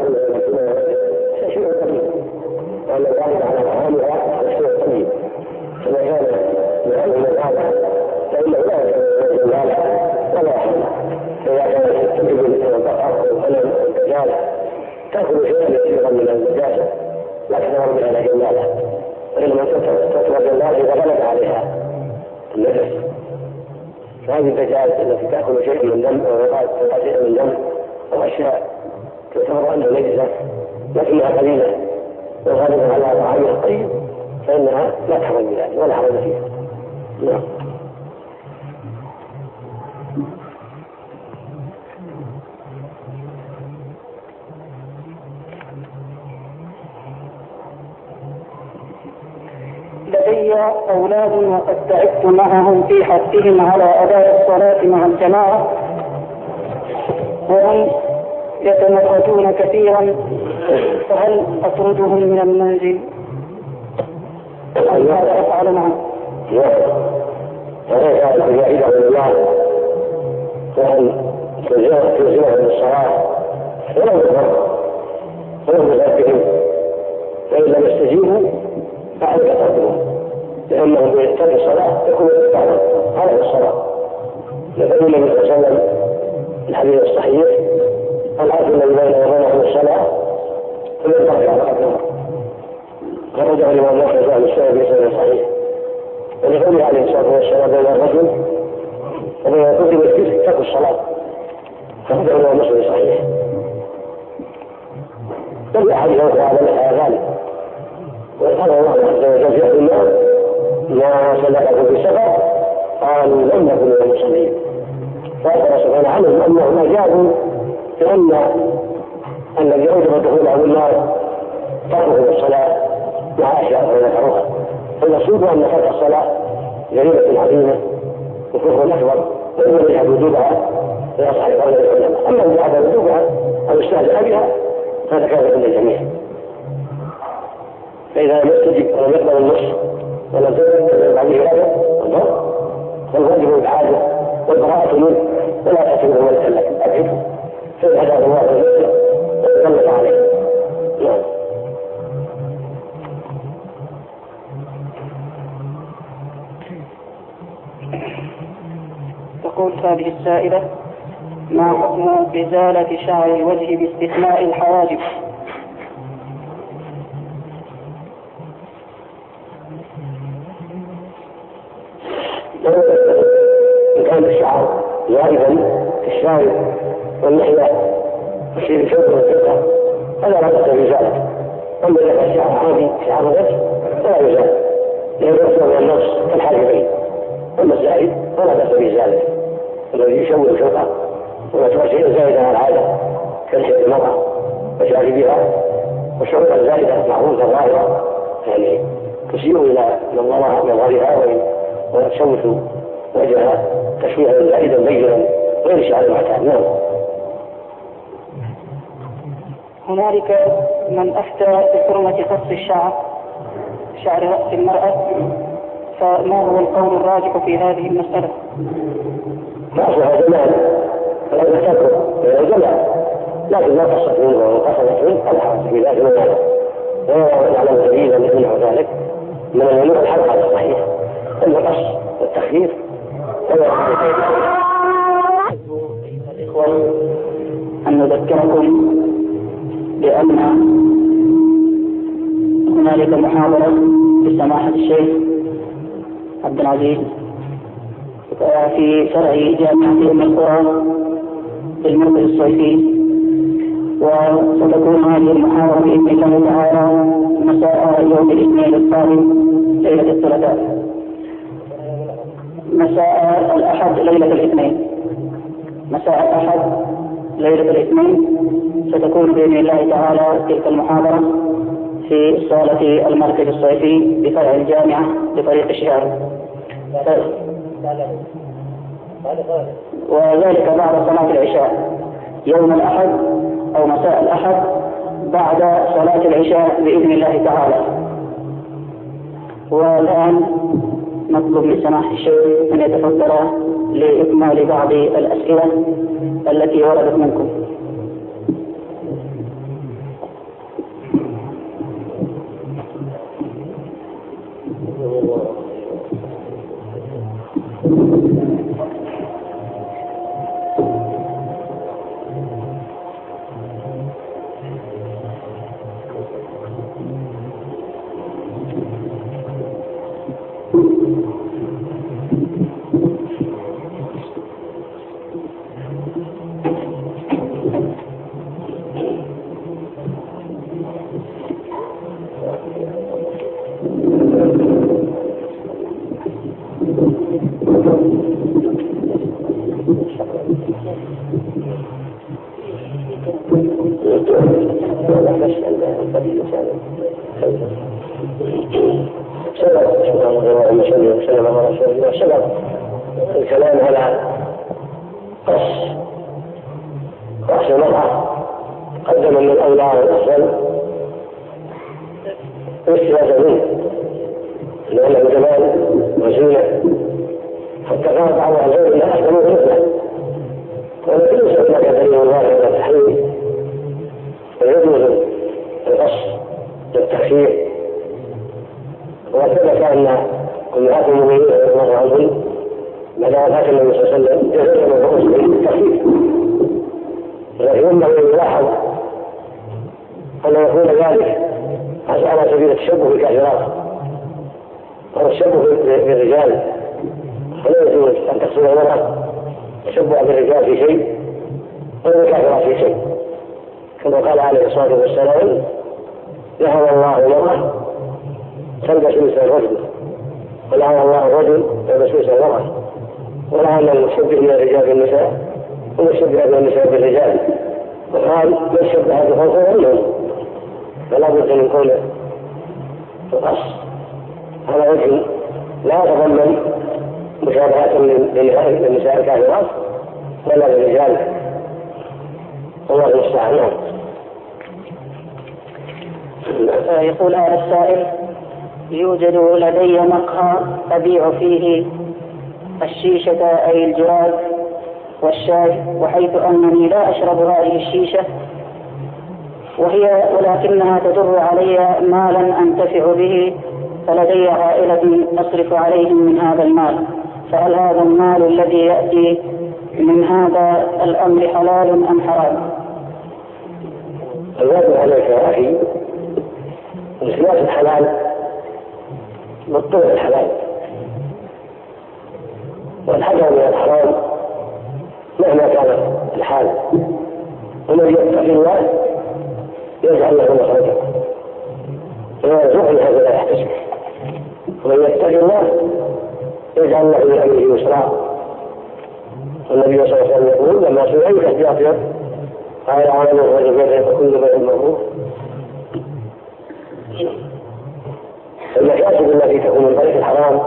شيء قليل، وأن ذلك على طعامها شيء قليل، فما كان من هذا فإنه لا يكون مالها ولا يحل. إذا كانت تجد البقر أو الغنم أو الدجاج تأكل شيئا يسيرا من النجاسة لا تتمر بها إلى جمالها، وإنما تترك جمالها إذا غلب عليها النجس. فهذه الدجاج التي تأكل شيء من دم أو شيء من دم أو أشياء تعتبر أنها نجسة لكنها قليلة وغالبا على طعامها الطيب فإنها لا تحرم بذلك ولا حرج فيها. نعم. لدي أولاد وقد تعبت معهم في حثهم على أداء الصلاة مع الجماعة، وهم يتمردون كثيرا، فهل أطردهم من المنزل؟ ماذا أفعل معهم؟ إذا الله وأن تلزمهم بالصلاة ولو بذاتهم، فإن لم يستجيبوا فعليك تردهم، لأنهم بترك الصلاة يكون اتباعا على الصلاة. يقول النبي صلى الله عليه وسلم الحديث الصحيح: العهد الذي بيننا وبينهم الصلاة فمن ترك فقد كفر. خرجه الإمام أحمد عن الشافعي بسند صحيح. ولقوله عليه الصلاة والسلام: بين الرجل وبين الكفر والشرك ترك الصلاة، خرجه الإمام مسلم صحيح. بل أحد هذا ذلك، وقال الله عز وجل في النار: ما سلككم في سفر؟ قالوا لم نكن من المصلين. فأخبر سبحانه عنهم أنهم أجابوا بأن الذي أوجب دخوله النار تركه الصلاة مع أشياء غير مكروهة. فالمقصود أن ترك الصلاة جريمة عظيمة وكفر أكبر، وإن يجحد وجوبها فيصح قول العلماء. أما إذا جحد وجوبها أو استهزأ بها فهذا كافر عند الجميع. فإذا لم يستجب ولم يقبل النص ولم تقبل عليه الأجر فالواجب العادة والبراءة منه ولا تأتيه ولا تسلك أبعده، فإن هداه الله ونفسه ويطلق عليه. نعم. تقول هذه السائلة: ما حكم إزالة شعر الوجه باستثناء الحواجب؟ إن كان الشعر زائدا في الشارب واللحية والشيء شوك والفقه فلا بأس بذلك. أما إذا كان الشعر عادي شعر الوجه فلا يزال، لأنه يصنع من النص كالحاجبين. أما الزائد فلا بأس بذلك، الذي يشوه شوكه ويترك شيء زائدا على العادة كالحية المرأة وشاربها، والشعور الزائدة معروفة ظاهرة يعني تشير إلى نظرها وتشوش وجهها تشويها زائدا بينا غير شعر المعتاد. نعم. هنالك من أفتى بحرمة قص شعر رأس المرأة، فما هو القول الراجح في هذه المسألة؟ رأسها جمال فلا تكره جمال، لكن لا قصت منه وقصدت منه فلا حرج في ذلك من هذا، ولا يعلم سبيلا منه ذلك من الممنوع الحلقة الصحيح. أما القص والتخفيف الإخوة أن نذكركم بأن هنالك محاضرة لسماحة الشيخ عبد العزيز في فرع جامعة أم القرى في المركز الصيفي، وستكون هذه المحاضرة بإذن الله تعالى مساء يوم الاثنين القادم ليلة الثلاثاء، مساء الأحد ليلة الاثنين، مساء الأحد ليلة الاثنين ستكون بإذن الله تعالى تلك المحاضرة في صالة المركز الصيفي بفرع الجامعة بطريق الشهر، وذلك بعد صلاة العشاء يوم الأحد أو مساء الأحد بعد صلاة العشاء بإذن الله تعالى. والآن نطلب من سماحة الشيخ أن يتفضل لإكمال بعض الأسئلة التي وردت منكم. سبب الكلام على قص المرأة قدم من الأولى والأفضل الاستفادة منه لأنه جمال وزينة، حتى قال بعض الزوج لا أحسنوا مثله، ولكن ليس هناك دليل واضح على التحريم، فيجوز القص للتخفيف. وثبت أن أمهات المؤمنين رضي الله عنهن بعد وفاة النبي صلى الله عليه وسلم جزء من الرؤوس بالتخفيف، ولكن ينبغي أن يلاحظ أن يكون ذلك على سبيل التشبه بالكافرات أو التشبه بالرجال، فلا يجوز أن تقصد المرأة تشبه بالرجال في شيء وبالكافرات في شيء، كما قال عليه الصلاة والسلام: لعن الله المرأة تلبس مثل الرجل، ولعن الله الرجل يلبس مثل المرأة، ولعن المشبه من الرجال بالنساء والمشبه من النساء بالرجال، وقال من شبه بخلقه منهم، فلا بد من قول القص على وجه لا يتضمن مشابهة للنساء الكافرات ولا للرجال، والله المستعان. يقول هذا السائل: يوجد لدي مقهى أبيع فيه الشيشة أي الجراد والشاي، وحيث أنني لا أشرب هذه الشيشة ولكنها تدر علي مالا أنتفع به، فلدي عائلة أصرف عليهم من هذا المال، فهل هذا المال الذي يأتي من هذا الأمر حلال أم حرام؟ الواجب عليك يا أخي إثبات الحلال بالطرق الحلال، والحذر من الحرام مهما كان الحال، ومن يتقي الله يجعل له مخرجا ويرزقه من هذا لا يحتسب، ومن يتقي الله يجعل له من امره يسرا. والنبي صلى الله عليه وسلم يقول: لما سئل اي احتياط قال: عمل الرجل فكل بيت مبروك. المكاسب التي تكون من طريق الحرام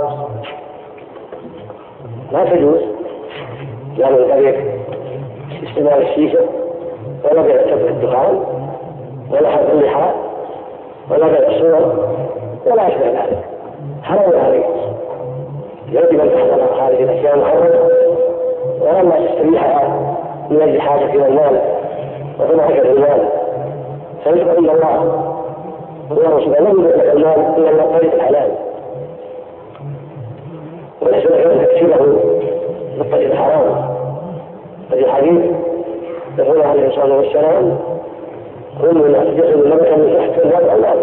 لا تجوز، لا من طريق استعمال الشيشه ولا بيع الدخان ولا حرق اللحاء ولا بيع الصور ولا أشبه ذلك، حرام عليك. يجب أن تحذر هذه الأشياء المحرمة، ولما تستريح من أجل حاجة إلى المال وتنعك المال فيجب عند الله ورسوله لم يدرك المال إلا من طريق الحلال، وليس لك أن تكسبه بالطريق الحرام. ففي الحديث يقول عليه الصلاة والسلام: كل من جسد لك من تحت الباب الأولاد،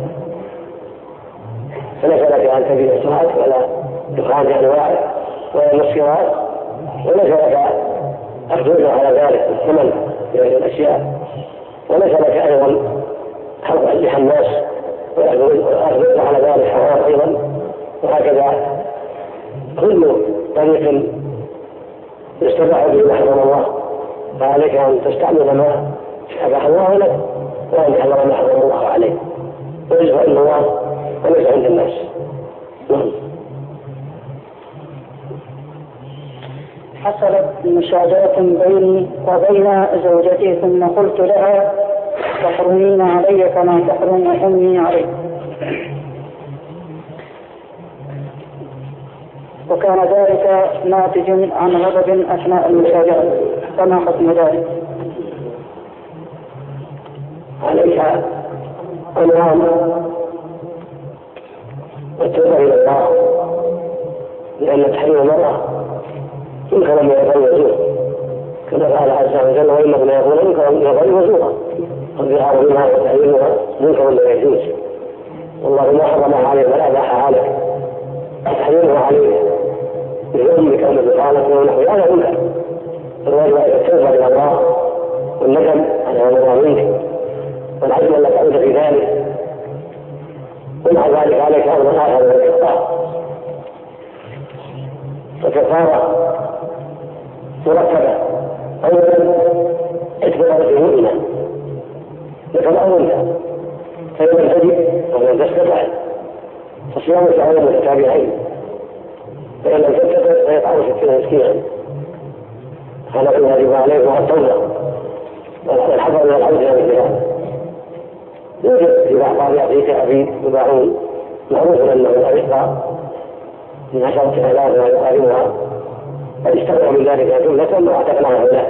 فليس لك أن تبيع الصلاة ولا دخان بأنواعه ولا المسكرات، وليس لك أخذ على ذلك الثمن بهذه الأشياء، وليس لك أيضا حرق أجنحة الناس وأخذ على ذلك حرام أيضا. وهكذا كل طريق يستباح به ما حرم الله، فعليك أن تستعمل ما أباح الله لك وأن تحذر ما حرم الله عليك، ويجب عند الله وليس عند الناس. حصلت مشاجرة بيني وبين زوجتي، ثم قلت لها: تحرمين علي كما تحرم أمي علي، وكان ذلك ناتج عن غضب أثناء المشاجرة، فما حكم ذلك؟ عليك أنعام والتوبة إلى الله، لأن تحريم المرأة يمكن أن يغير كما قال عز وجل: وإنك لا يقول يمكن يغير وزورا، والظهار منها وتحريمها منكر لا يجوز، والله ما حرم عليه ولا أباح عليه، تحريمها عليه بذنبك أو بطالته ونحو هذا منكر. الواجب أن التوبة إلى الله والندم على ما منك والعزم أن لا تعود في ذلك، ومع ذلك عليك أمر آخر من الكفارة، وكفارة مرتبة: أولا اعتبار مؤمنا مثل أولها فإن لم تجد ولم تستطع فصيام شهرين متتابعين، فإن لم تستطع فيطعم 60 مسكينا. هذا إن يجب عليه مع التوبة والحذر من العودة إلى الجهاد. يوجد في بعض يعطيك عبيد يباعون معروف أنه لا يقطع من 10,000 ما يقاربها، قد اشتروا من ذلك جملة واعتقناها له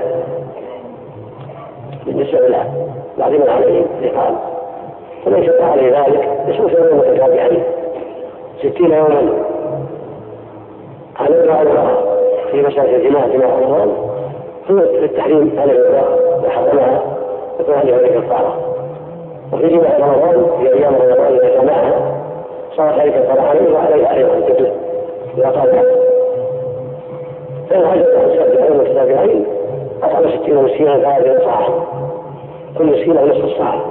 بالنسبة له بعضهم عليه لقال، فمن شق عليه ذلك يصوم شهرين متتابعين 60 يوما. على الدعاء في مسألة الجماع جماع رمضان هو التحريم على الإطلاق وحرمها يكون عليه الكفارة، وفي جماع رمضان في أيام رمضان إذا جمعها صارت عليه كفارة عليه وعليه أيضا تجد إذا قال فإن هذا الشهرين متتابعين أطعم 60 مسكينا فهذه صاع، كل مسكين نصف الصاع،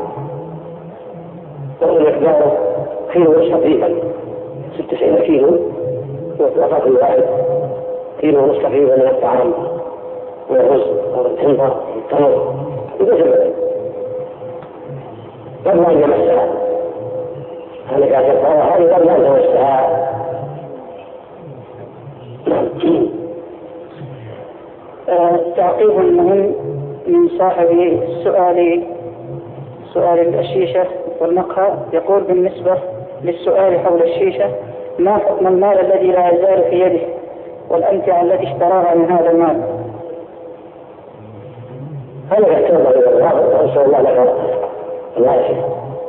وإن مقداره كيلو ونصف تقريبا 96 كيلو، ووفاة كل واحد كيلو ونصف تقريبا من الطعام والرز والحنطة والتمر وكذا. قبل أن يمسها هذا كافر هذه قبل أن يمسها. تعقيب مهم من صاحب سؤال الشيشة والمقهى، يقول بالنسبة للسؤال حول الشيشة: ما حكم المال الذي لا يزال في يده والأمتعة التي اشتراها من هذا المال؟ هذا يحتاج إلى الله وأنسى الله لك العافية،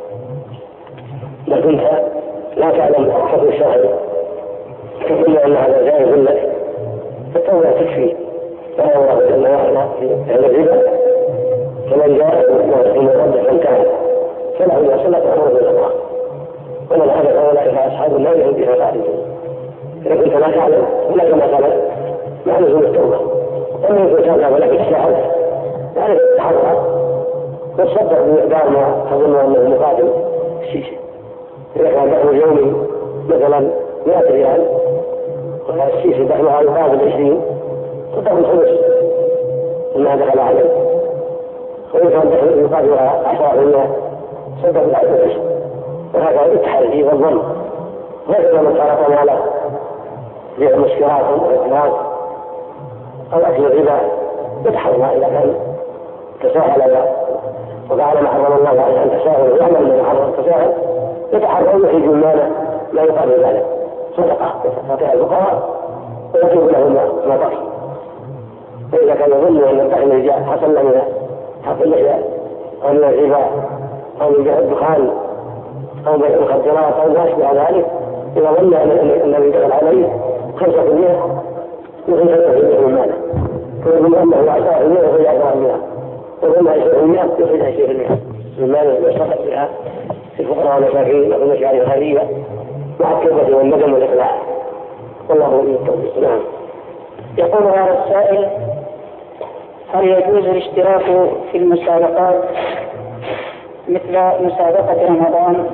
لكنها لا تعلم أكثر الشاهد تقول أن هذا جائز لك فالتوبة تكفي. فلا الله جل وعلا في الربا فمن جاء من ربه فانتهى فله ما سلف أمره إلى الله، ومن هذا فأولئك أصحاب النار هم فيها خالدون. إذا كنت لا تعلم ولك ما تعلم مع لزوم التوبة، ومن كنت تعلم ولك الشاهد يعني تتحرك وتصدق بمقدار ما تظن أنه مقابل الشيشة. إذا كان دخل يومي مثلا 100 ريال والشيشة دخلها يقابل 20 تدخل خمس مما دخل عليه، وإن كان دخل يقابل 10% صدق بالعشر، وهذا التحري والظن. وإذا من ترك ماله بيع مسكرات والإفلاس أو أكل الربا يتحرم إذا كان تساهل وقال ما حرم الله عليه أن تساهل ويعمل من حرم التساهل يتحرم ويخرج من ماله لا يقابل ذلك صدقة يستطيع الفقراء ويجب لهم ما بقي. فإذا كان يظن أن الدخل الجاء حصل له من حق اللحية أو من الربا أو من جهة الدخان أو من المخدرات أو ما أشبه ذلك، إذا ظن أن الذي دخل عليه 5% يخرج 5% من ماله، ويظن أنه 10% يخرج 10%، وظن 20% يخرج 20% من ماله يصدق بها في الفقراء والمساكين والمشاعر الخيرية مع التوبة والندم والإقلاع. والله ولي التوفيق. نعم. يقول هذا السائل: هل يجوز الاشتراك في المسابقات مثل مسابقة رمضان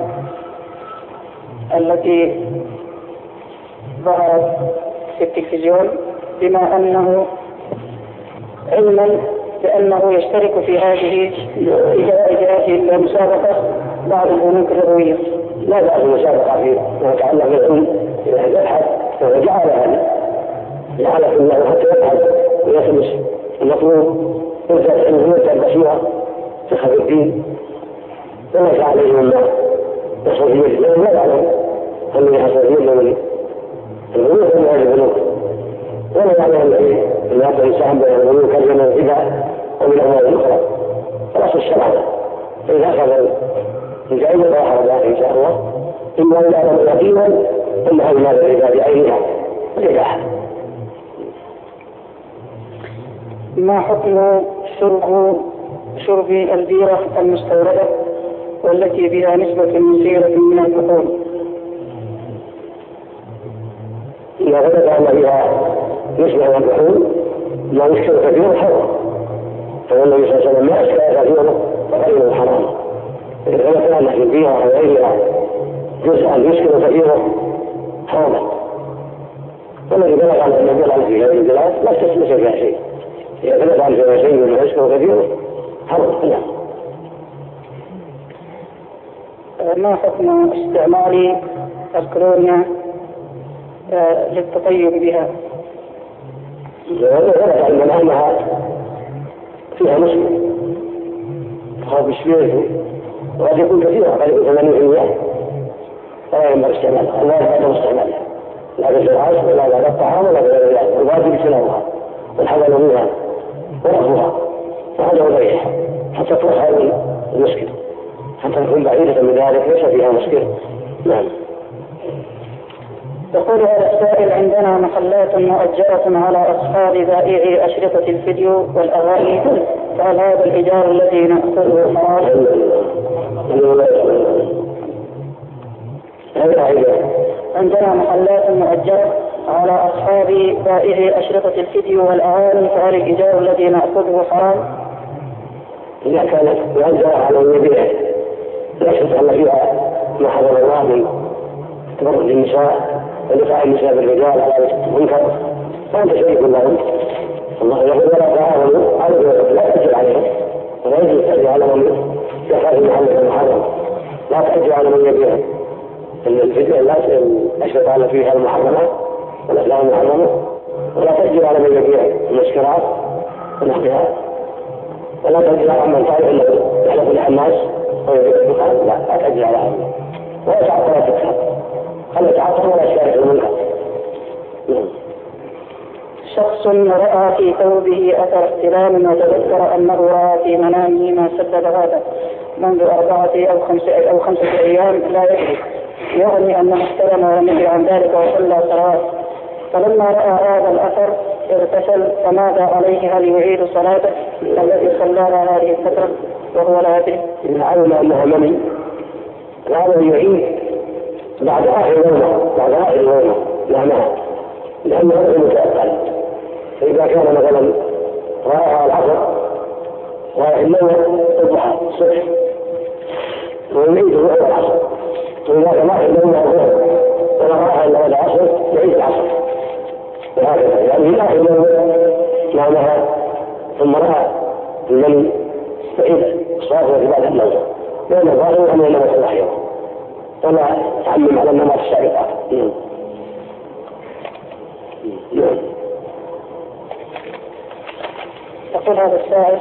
التي ظهرت في التلفزيون، بما أنه علما بأنه يشترك في هذه المسابقة بعض البنوك الربوية؟ لا بأس المسابقة فيما يتعلق بالعلم إذا يبحث جعل في الله حتى يبحث ويخلص المطلوب يرتد بصيرة فقه الدين وليس عليه مما يحصل في مثله، لأنه لا يعلم أنه يحصل في مثله من البنوك ومن هذه البنوك، ولا يعلم أن هذا الإنسان بين البنوك كان من الربا ومن الأموال الأخرى. خلاص الشرع فإذا أخذ الجائزة لا حرج عليه إن شاء الله، إما أن يعلم يقينا أن هذه المال الربا بعينها والإباحة. ما حكم شرب البيرة المستوردة والتي بها نسبة يسيرة من الكحول؟ إذا ثبت أن بها نسبة من الكحول لا يسكر كثير حرام، فالنبي صلى الله عليه وسلم ما أسكر كثيره فقليله حرام. إذا ثبت أن في البيرة أو غيرها جزءا يسكر كثيره حرام، والذي بلغ أن النبي في هذه البلاد لا تسمس فيها شيء. إذا ثبت أن فيها شيء مما يسكر كثيره حرام. ما حكم استعمال الكولونيا للتطيب بها؟ ورد أنها فيها مشكلة تخاف بشبيهه وقد يكون كثيرا قريب 80% فلا ينبغي استعمالها، لا ينبغي استعمالها لا بالعيش ولا بعد الطعام ولا غير ذلك. الواجب اجتنابها والحذر منها ورفضها وهذا هو الريح حتى تروح هذه المشكلة، حتى تكون بعيدة من ذلك ليس فيها مشكلة. نعم. يقول هذا السائل: عندنا محلات مؤجرة على أصحاب بائعي أشرطة الفيديو والأغاني، فهل هذا الإيجار الذي نأخذه حرام؟ عندنا محلات مؤجرة على أصحاب بائعي أشرطة الفيديو والأغاني، فهل الإيجار الذي نأخذه حرام؟ إذا كانت مؤجرة على اليبيع لا شك أن فيها ما حضر الله من تبرج النساء ودفاع النساء بالرجال على المنكر، فأنت شريك لهم. الله يقول: ولا تعاونوا على الإثم، لا تأجر عليهم ولا يجوز تأجر على من يخاف المحل المحرم، لا تأجر على من يبيع الفيديو الأشرطة على فيها المحرمات والأفلام المحرمة، ولا تأجر على من يبيع المسكرات ونحوها، ولا تأجر على من يحلف الحماس لا تأجر على هذا، ولا تعطل ولا تكسب، خلي تعطل ولا تشارك المنكر. شخص رأى في ثوبه أثر استلام وتذكر أنه رأى في منامه ما سبب هذا منذ 4 أو 5 أيام لا يدري، يعني أنه استلم ولم يدري عن ذلك وصلى صلوات، فلما رأى هذا الأثر اغتسل، فماذا عليه؟ هل يعيد صلاته التي صلاها هذه الفترة وهو لا يدري؟ إن علم أنها مني هذا يعيد بعد آخر يوم لا نهى، لأنه غير متأكد. فإذا كان مثلا رأى العصر رأى الليل الضحى الصبح ويعيد رؤيا العصر، وإذا كان رأى الليل الظهر ولا رأى إلا العصر يعيد العصر، وهكذا يعني في آخر يوم لا نهى ثم رأى المني يعيد الصلاة بعد النوم، لأن الظاهر أنه لم يصلح يوم ولا تعلم على النمط السابقة. يقول هذا السائل: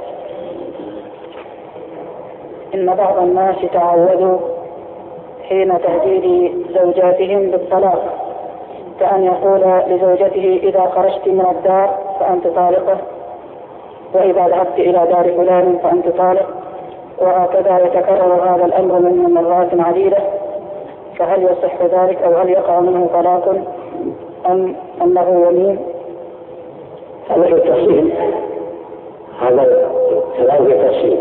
إن بعض الناس تعودوا حين تهديد زوجاتهم بالطلاق كأن يقول لزوجته: إذا خرجت من الدار فأنت طالقة، وإذا ذهبت إلى دار فلان فأنت طالق، وهكذا يتكرر هذا الأمر من مرات عديدة، فهل يصح ذلك أو هل يقع منه طلاق أم أنه يمين؟ هذا التفصيل، هذا كلام التفصيل.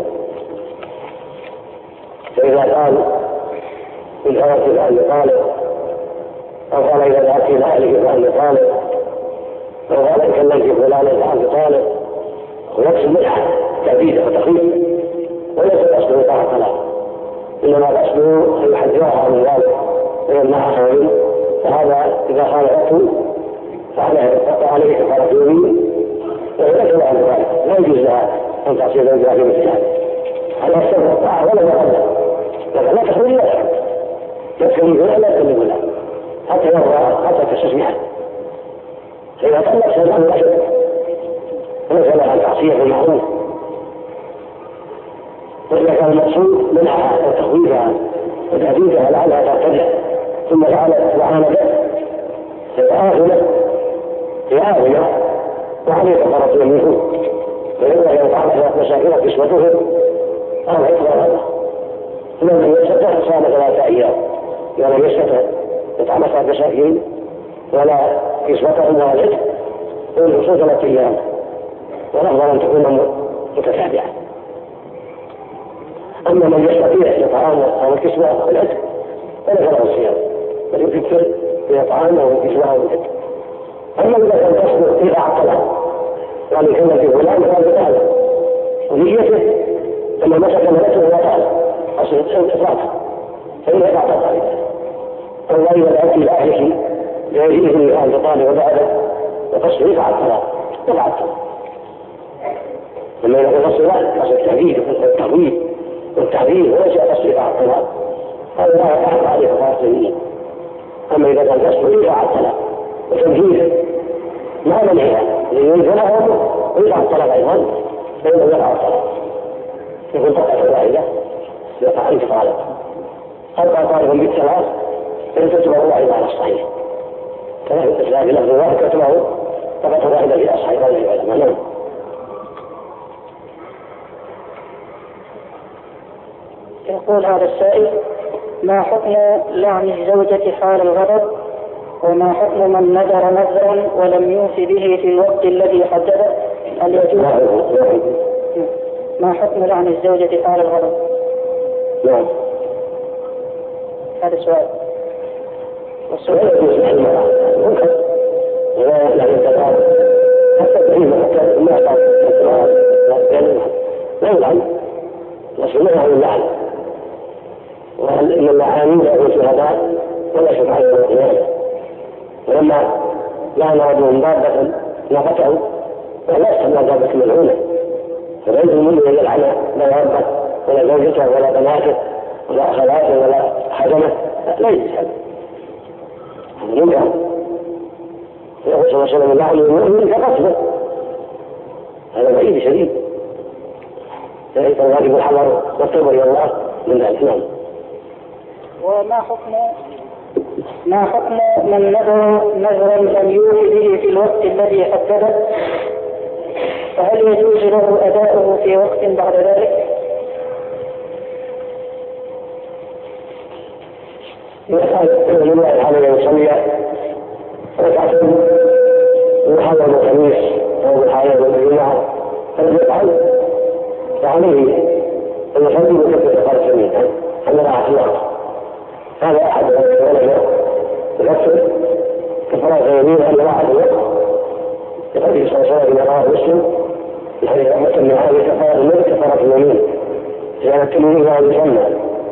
فإذا قال إن أردت الآن طالق، أو قال إذا ذهبت إلى أهلك فأنت طالق، أو قال إن كلمت فلانا فأنت طالق، ويقصد منها تأبيده وتخفيفه، وليس قصده إطاعة الطلاق، إنما قصده أن يحذرها من ذلك ويمنعها منه. فهذا إذا خالفته فعليه كفارة يمين، وليس له عن ذلك، لا يجوز لها أن تعصي زوجها في مثل هذا. على السبب الطاعة ولا يقدر، لكن لا تخرج لا تحب، تكلم لا تكلم لا حتى يرضى حتى تستسمحه. فإذا طلق سيكون الأجر وليس لها أن تعصيه في المعروف. وإذا كان المقصود منعها وتخويفها وتهديدها لعلها ترتدع ثم فعلت وعاندت فتآخذت آخذة وعليه كفارة يمينه، فإذا كان تعرف مساكنها كسوتهم أو عطلها لم يستطع صام 3 أيام، ولم يستطع يطعم 7 مساكين ولا كسوتهم ولا رزق وينقصوا 3 أيام، والأفضل أن تكون متتابعة. أما من يستطيع إطعام أو الكسوة بالعتق فليس له الصيام، بل يفكر في إطعام أو الكسوة أو العتق. أما إذا كان تصدق في الطلاق يعني كما في فلان فهذا تعالى ونيته أما مسك ملته هو تعالى أصل الإفراط فإنه يقع ذلك. الله إذا ذهبت إلى أهله ليجيه أن تطالب وبعده وتصدق على الطلاق يقع الطلاق. لما يقول الصلاة قصد التهديد والتعذيب وليس قصد على الطلاق، هذا لا يحق عليه كفارة اليمين. أما إذا كان قصده إيقاع الطلاق وتمهيده لا منع لينزله ويقع الطلاق أيضا، فإنه يقع الطلاق يكون طلقة واحدة يقع أنت طالق أبقى طالبا بالثلاث فإن تتبع واحدة على الصحيح كما في الإسلام بلفظ واحد تتبعه طلقة واحدة في أصحاب العلماء. يقول هذا السائل: ما حكم لعن الزوجة حال الغضب؟ وما حكم من نذر نذرا ولم يوفي به في الوقت الذي حدده؟ هل يجوز؟ ما حكم لعن الزوجة حال الغضب؟ نعم. هذا السؤال. والسؤال يجوز لعن المرأة ممكن ولا لعن الزوجة حتى تهيمة حتى ما صار لا يلعن وسمعه عن اللعن، وهل إن اللعانين له شهداء ولا شفعاء يوم القيامة. ولما لعن رجل ضابة ناقته فلا يستمع ضابة ملعونة، فليس منه أن يلعن لا ربه ولا زوجته ولا بناته ولا أخواته ولا حجمه، لا يجوز هذا. هذا منكر. يقول صلى الله عليه وسلم اللعن المؤمن كقتله، هذا وعيد شديد. فليس الواجب الحذر والتوبة إلى الله من ذلك. نعم. ما حكم من نذرا لم يوفي به في الوقت الذي حدده؟ فهل يجوز له أداؤه في وقت بعد ذلك؟ يقال لله عليه يصلي ركعتين ويحضر الخميس أو الحائض والجمعة فليفعل فعليه أن يصلي ويكبر فرض جميعا أن راح الوقت. هذا أحد العلماء يفسر كفارة يمين أن راح الوقت يقول صلى الله عليه وسلم رواه مسلم يعني رحمة من هذه كفارة الملك كفارة اليمين لأن التمييز لا يسمى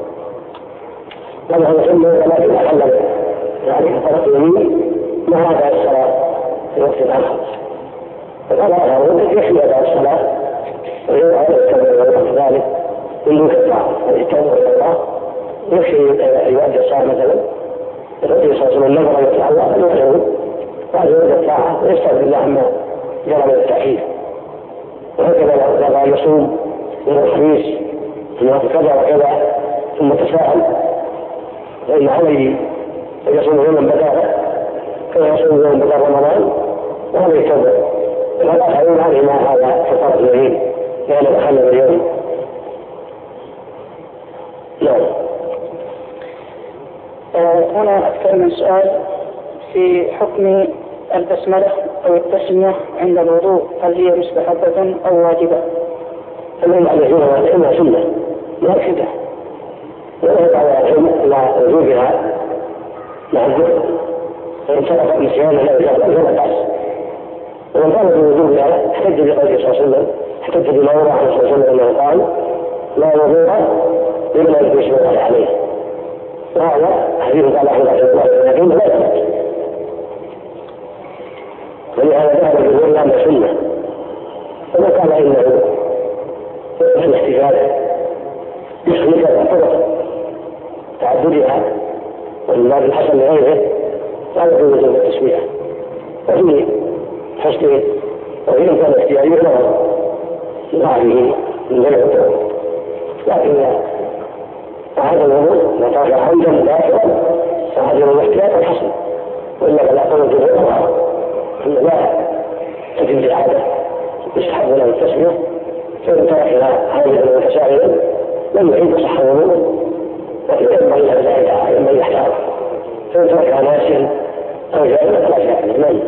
ولا يسمى ولا يتحلل يعني كفارة اليمين ما هذا الصلاة في وقت آخر فقال هذا يحمي هذا الصلاة ويجب على التمييز ذلك من كفارة التمييز والصلاة يكفي يؤدي الصلاة مثلا الرسول صلى الله عليه وسلم نظر يطلع الله فليوحيه بعد يؤدي الطاعة ويستغفر الله عما جرى من التأخير. وهكذا لو يصوم من الخميس في وقت كذا وكذا ثم تساءل فإن عليه أن يصوم يوما بداله كما يصوم يوما بدل رمضان وهذا يتبع فلا يفعلون عليه ما هذا كفارة اليمين لأنه تخلف اليوم. نعم. هنا أكثر من سؤال في حكم البسملة أو التسمية عند الوضوء، هل هي مستحبة أو واجبة؟ الذي عليه إنها سنة مؤكدة ولا يدعى إلى وجوبها مع الذكر فإن سبق نسيان لا يزال بأس. ومن قال بوجوبها احتج بقوله صلى الله عليه وسلم احتج بما روى عنه صلى الله عليه وسلم أنه قال لا وضوء لمن يجلس الله عليه، وهذا حديث قال أحمد رحمه الله لكن لا يثبت، ولهذا ذهب الجمهور أنها سنة. وما قال إنه في الاحتفال باسم كذا فقط تعددها ومن باب الحسن لغيره لا يكون وجوب التسمية وفي حسنه وفي إمكان اختياره له لغيره من غير عذر، لكن هذا الوضوء ما كان حمدا دائما فهذا الاحتياط الحسن وإلا فلا توجد الأمر أن لا تتم العادة يستحب له التسمية فإن تركها هذه المسائل لم يعيد صح الوضوء لكن ينبغي يحتاط فإن تركها ناسيا أو جاهلا فلا شيء عليه.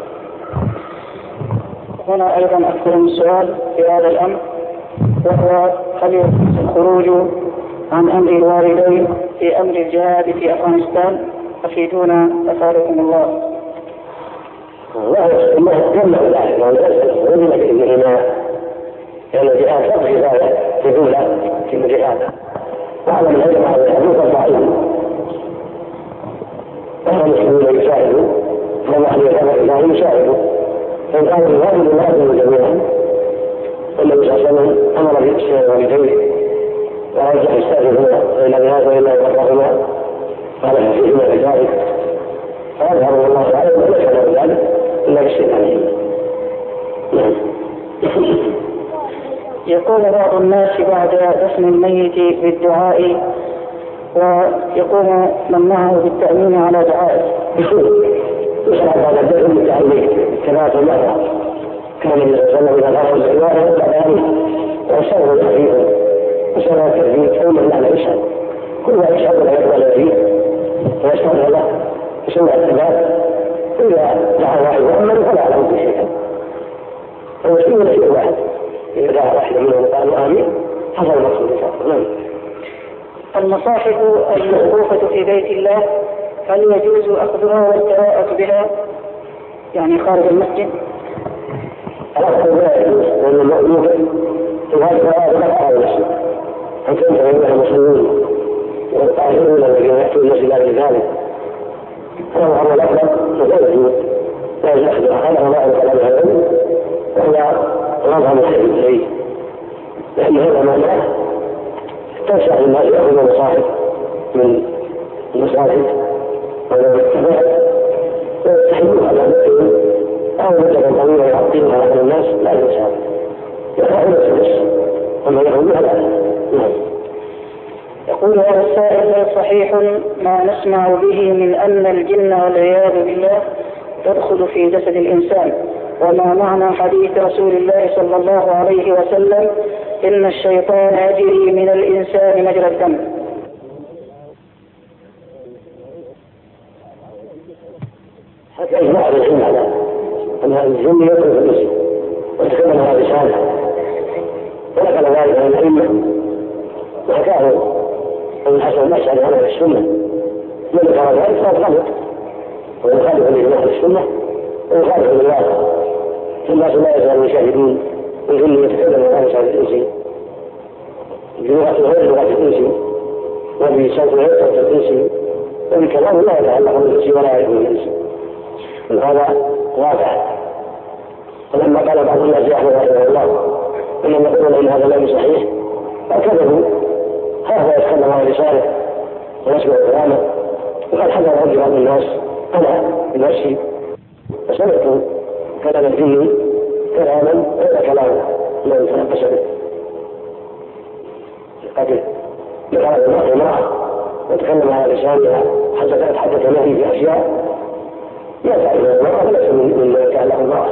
هنا أيضا أكثر من سؤال في هذا الأمر وهو هل يجوز الخروج عن أمر الوالدين في أمر الجهاد في أفغانستان؟ أفيدونا أفادكم الله. الله يمنع ذلك ويجب بإذنهما لأن الجهاد فرض كفاية في دولة في الجهاد وعلى من هجم على الحدود الضعيف وهو المسلمون يساعدوا فالله يساعدوا يساعدوا فإن كانوا يساعدوا الناس جميعا والنبي صلى الله عليه وسلم أمر بإحسان والديه ورجع يستأذن إلى بهذا وإلا يبرهما قال ففيهما بذلك فأظهر الله تعالى وليس له ذلك إلا باستئذانهما. يقول بعض الناس بعد دفن الميت بالدعاء ويقوم من معه بالتأمين على دعائه. يشرع بعد الدفن بالتأمين كما تمر كان النبي صلى الله عليه وسلم إذا غفر الزوار والتأمين وشر الحديث وشر التربية ثم لا يشهد كل ما يشهد لا يقبل فيه ويشهد له بسوء الثبات إذا دعا واحد مؤمن فلا له شيئا فمسلمون شيء واحد إذا دعا واحد منهم قالوا آمين حصل المقصود نعم. المصاحف الموقوفة في بيت الله هل يجوز أخذها والقراءة بها يعني خارج المسجد؟ الأخذ لا يجوز لأن المؤمن في هذه القراءة لا خارج المسجد أن تنتهي بها المسلمين والطاهرون الذين يأتون المسجد لذلك فهو الأفضل لا يجوز لا يجوز أخذها هذا الله كلام العلم وهو غضب الخير إليه لأن هذا معناه تنشأ الناس يأخذون مصاحف من المساجد أو الاتباع ويستحبون على نفسهم أو مدة طويلة يعطيها على الناس لا يساعد يأخذون السلس وما يأخذونها لا. يقول هذا السائل صحيح ما نسمع به من أن الجن والعياذ بالله تدخل في جسد الإنسان وما معنى حديث رسول الله صلى الله عليه وسلم إن الشيطان يجري من الإنسان مجرى الدم؟ حتى إجماع العلم على أن الجن يدخل في الجسد وتكلم هذا رسالة ونقل ذلك عن الأئمة وحكاه أن حسن المشعري عن السنة من قال ذلك فهو غلط ويخالف لإجماع السنة ويخالف للواقع الناس لا يزالون يشاهدون الجن يتكلم عن لسان الإنسي بلغة غير لغة الإنسي وبصوت غير صوت الإنسي وبكلام لا يتعلق بالإنسي ولا يعرف الإنسي هذا واقع. ولما قال بعض الناس يحمد رحمه الله إنما يقولون إن هذا لا صحيح فكذبوا هذا يتكلم عن رسالة ويسمع كلامه وقد حضر رجل بعض الناس أنا بنفسي فسمعت كلام الجن كلاما غير كلام من تنقص به قد ذكر المرء معه وتكلم على لسانها حتى كانت حدث معي في أشياء لا تعرف المرأة وليس من يتعلق المرأة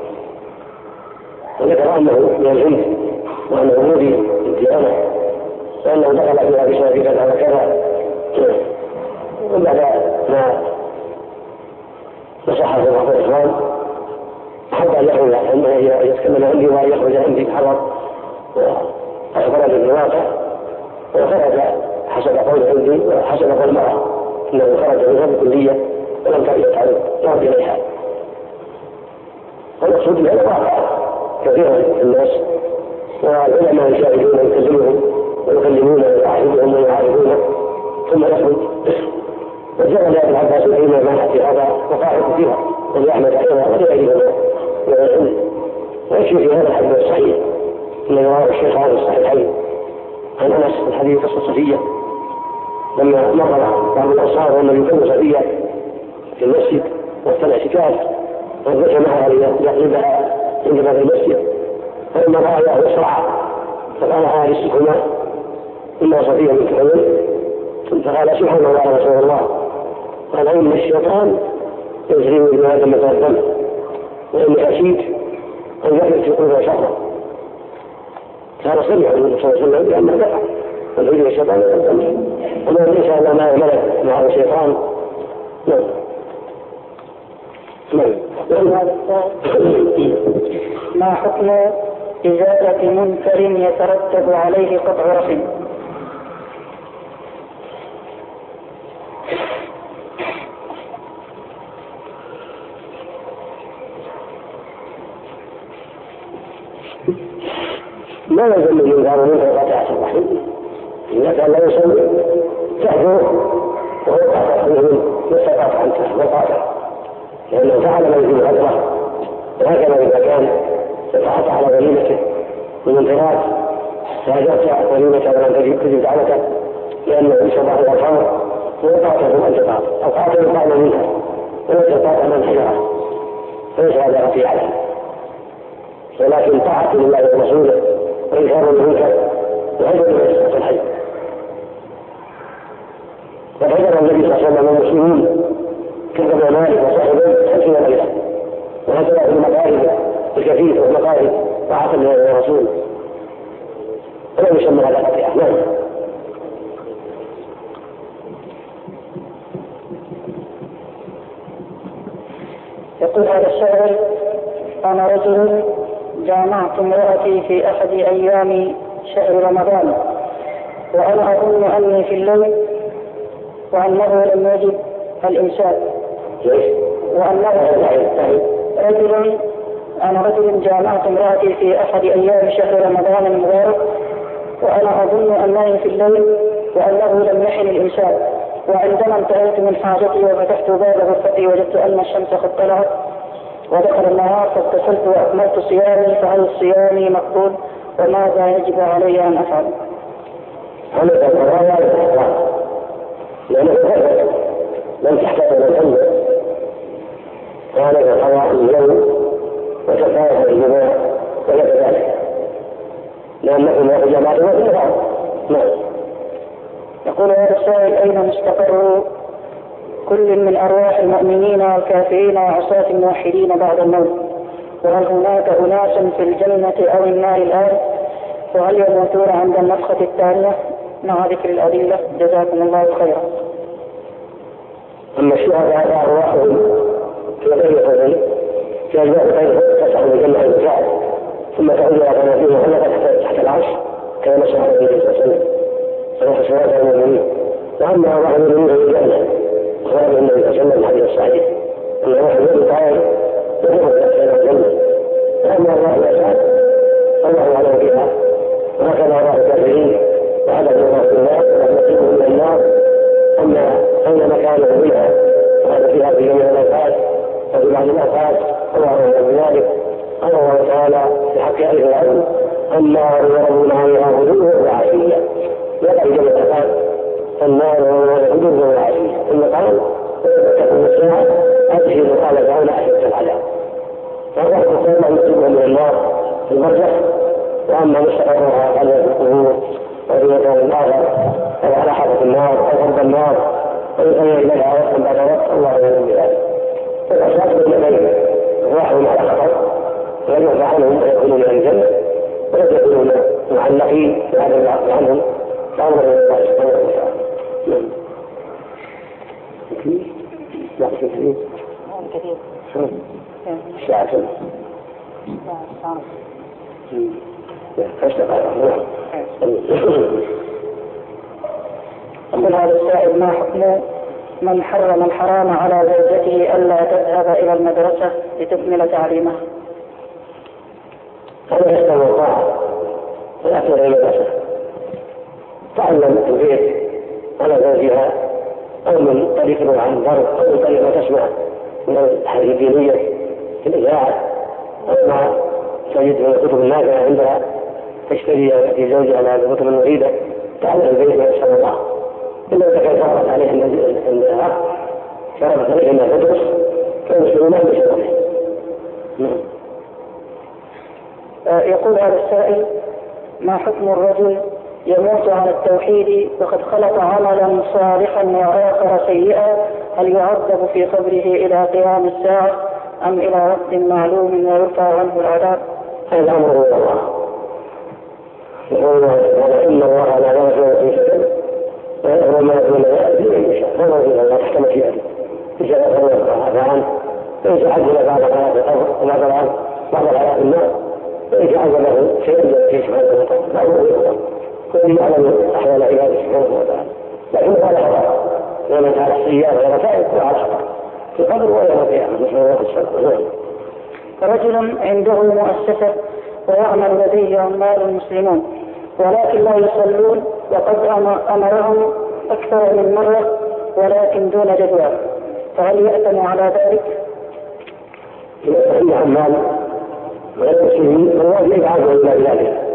وذكر أنه من العلم وأنه مودي الديانة وأنه دخل فيها بشرف كذا وكذا وبعد ما نصحه بعض الإخوان حتى أن يخرج أنه يتكلم عندي وأن يخرج عندي بحضر وأخبرني بالواقع وخرج حسب قول عندي وحسب قول المرأة أنه خرج منها بكلية ولم تأتي تعلم يعود إليها والمقصود بهذا واقع كثيرا في الناس والعلماء يشاهدون ويكلمهم ويكلمون ويعرفون ويعرفونه ثم يخرج وجاء ذلك العباس حين ما في هذا وقاعد فيها وليعمل عليها وليعرفها ويكفي في هذا الحديث الصحيح الذي رواه الشيخ هذا الصحيحين عن انس الحديث قصه صفيه لما مر بعض الانصار والنبي كان صفيه في المسجد وقت الاعتكاف وذكر معها ليقلبها عند باب المسجد فلما راى يسرع فقال حارسكما اما صفيه من كرم فقال سبحان الله يا رسول الله قال ان الشيطان يجري من هذا مجرى الدم واني خشيت ان يحدث في قلوبها شرا كان سمع النبي صلى الله عليه وسلم بانه لا الهجر الشيطان يقدم وما ليس الا ما ملك مع الشيطان ما حكم إزالة منكر يترتب عليه قطع رحم؟ ما يلزم من ينكر منه قطيعة الرحم إذا كان لا يسوي تحذره وهو قاطع منه يستطاع عنه وقاطع لأنه فعل ما يجب الغدرة وهكذا إذا كان يتعاطى على غنيمته والانفراد فهجرت وليمة ولم تجد دعوته لأنه يشبه الأطهار ويقاتل الانتقام أو قاتل بعض منها ويتقاطع من حجره فليس هذا رفيع عليه، ولكن طاعة لله ورسوله وإنكار المنكر وهجر الناس في الحج. وهجر النبي صلى الله عليه وسلم المسلمين كذب مالك وصاحبه 50 ليلة، وهجر في المقاعد الكثير والمقاعد طاعة لله ورسوله ولم يسمى هذا رفيعا. نعم. يقول هذا السائل: أنا رجل جامعت امرأتي في أحد أيام شهر رمضان، وأنا أظن أني في الليل وأنه لم يجد الإمساك، أنا رجل جامعت امرأتي في أحد أيام شهر رمضان المبارك، وأنا أظن أنني في الليل وأنه لم يحل الإمساك، وعندما انتهيت من حاجتي وفتحت باب غرفتي وجدت أن الشمس قد طلعت ودخل النهار، فاغتسلت وأكملت صيامي، فهل صيامي مقبول؟ وماذا يجب علي أن أفعل؟ لأنه لم تحتاج إلى الحمد كان قضاء اليوم وكفاية الجماع ولك ذلك لأنه ما في جماعة وفي الغرب. يقول هذا السائل: أين مستقر كل من أرواح المؤمنين والكافرين وعصاة الموحدين بعد الموت؟ وهل هناك أناس في الجنة أو النار الآن؟ وهل يموتون عند النفخة الثانية؟ مع ذكر الأدلة. جزاكم الله خيرا. أما الشهداء فأرواحهم في غير قبل في أجواء غيره تسعى من الجنة المساعد ثم تعود إلى قناتهم وخلقت تحت العرش كما شاء النبي صلى الله عليه وسلم صلاة صلاة المؤمنين. وأما أرواح المؤمنين في الجنة أخبر النبي صلى الله عليه وسلم الحديث الصحيح أن روح المؤمن تعالى يدخل إلى الجنة. وأما أرواح الأسعد الله أعلم بها، وهكذا أرواح الكافرين وعدد الله في النار ونصيبهم من النار. أما أين مكانه بها وهذا فيها في جميع الأوقات وفي بعض الأوقات الله أعلم بذلك. قال الله تعالى في حق أهل العلم: النار يرون عليها غدوا وعشيا. يقع جميع الأوقات النار يرون عليها غدوا وعشيا. ثم قال: تكون الساعة أدخل قال تعالى أشد العذاب. فهذا يقول ما يصيبهم من النار في المرجح. وأما مستقرها على القبور وفي مكان الآخر أو على حافة النار أو قرب النار ويخير إليها وقتا بعد وقت الله يعلم بذلك. فالأشخاص الذين راحوا على خطر ويرفع عنهم ويكونون من الجنة ولا يكونون معلقين بهذا البعض عنهم فأمر الله سبحانه وتعالى. كثير. الساعة يقول هذا السائل: ما حكم من حرم الحرام على زوجته ألا تذهب إلى المدرسة لتكمل تعليمها؟ هذا يستوى الطاعة ولا تذهب إلى المدرسة، تعلم في البيت على زوجها أو من طريق عن ضرب أو من طريق ما تسمع من الحديث الدينية في الإذاعة أو ما تجد من الكتب النافعة عندها تشتري في زوجها على الكتب المفيدة تعلم البيت ما يسأل الله. إلا إذا كان شرط عليه الأخ شرط عليه أنها تدرس فالمسلمون لا يشرطه. يقول هذا السائل: ما حكم الرجل يموت على التوحيد وقد خلق عملا صالحا وآخر سيئا، هل يعذب في قبره إلى قيام الساعة أم إلى وقت معلوم ويرفع عنه العذاب؟ هذا الأمر هو الله. يقول إن الله لا يغفر في سكن وما دون ذلك لمن يشاء. هذا هو الله تحت مشيئته. إن شاء الله عفى عنه وإن شاء عجل بعض الحياة الأرض وبعض بعض الحياة النار وإن شاء له شيئا يأتي سبحانه وتعالى لا يغفر كل يعلم أحوال عباده سبحانه وتعالى. لكن هذا خطأ ومن على السيئات والرسائل وعلى خطأ في قبر ويوم القيامة. نسأل الله السلامة. رجل عنده مؤسسة ويعمل لديه عمال المسلمون ولكن لا يصلون وقد أمرهم أكثر من مرة ولكن دون جدوى، فهل يأتم على ذلك؟ إذا كان عمال غير مسلمين فالله يبعثه إلى ذلك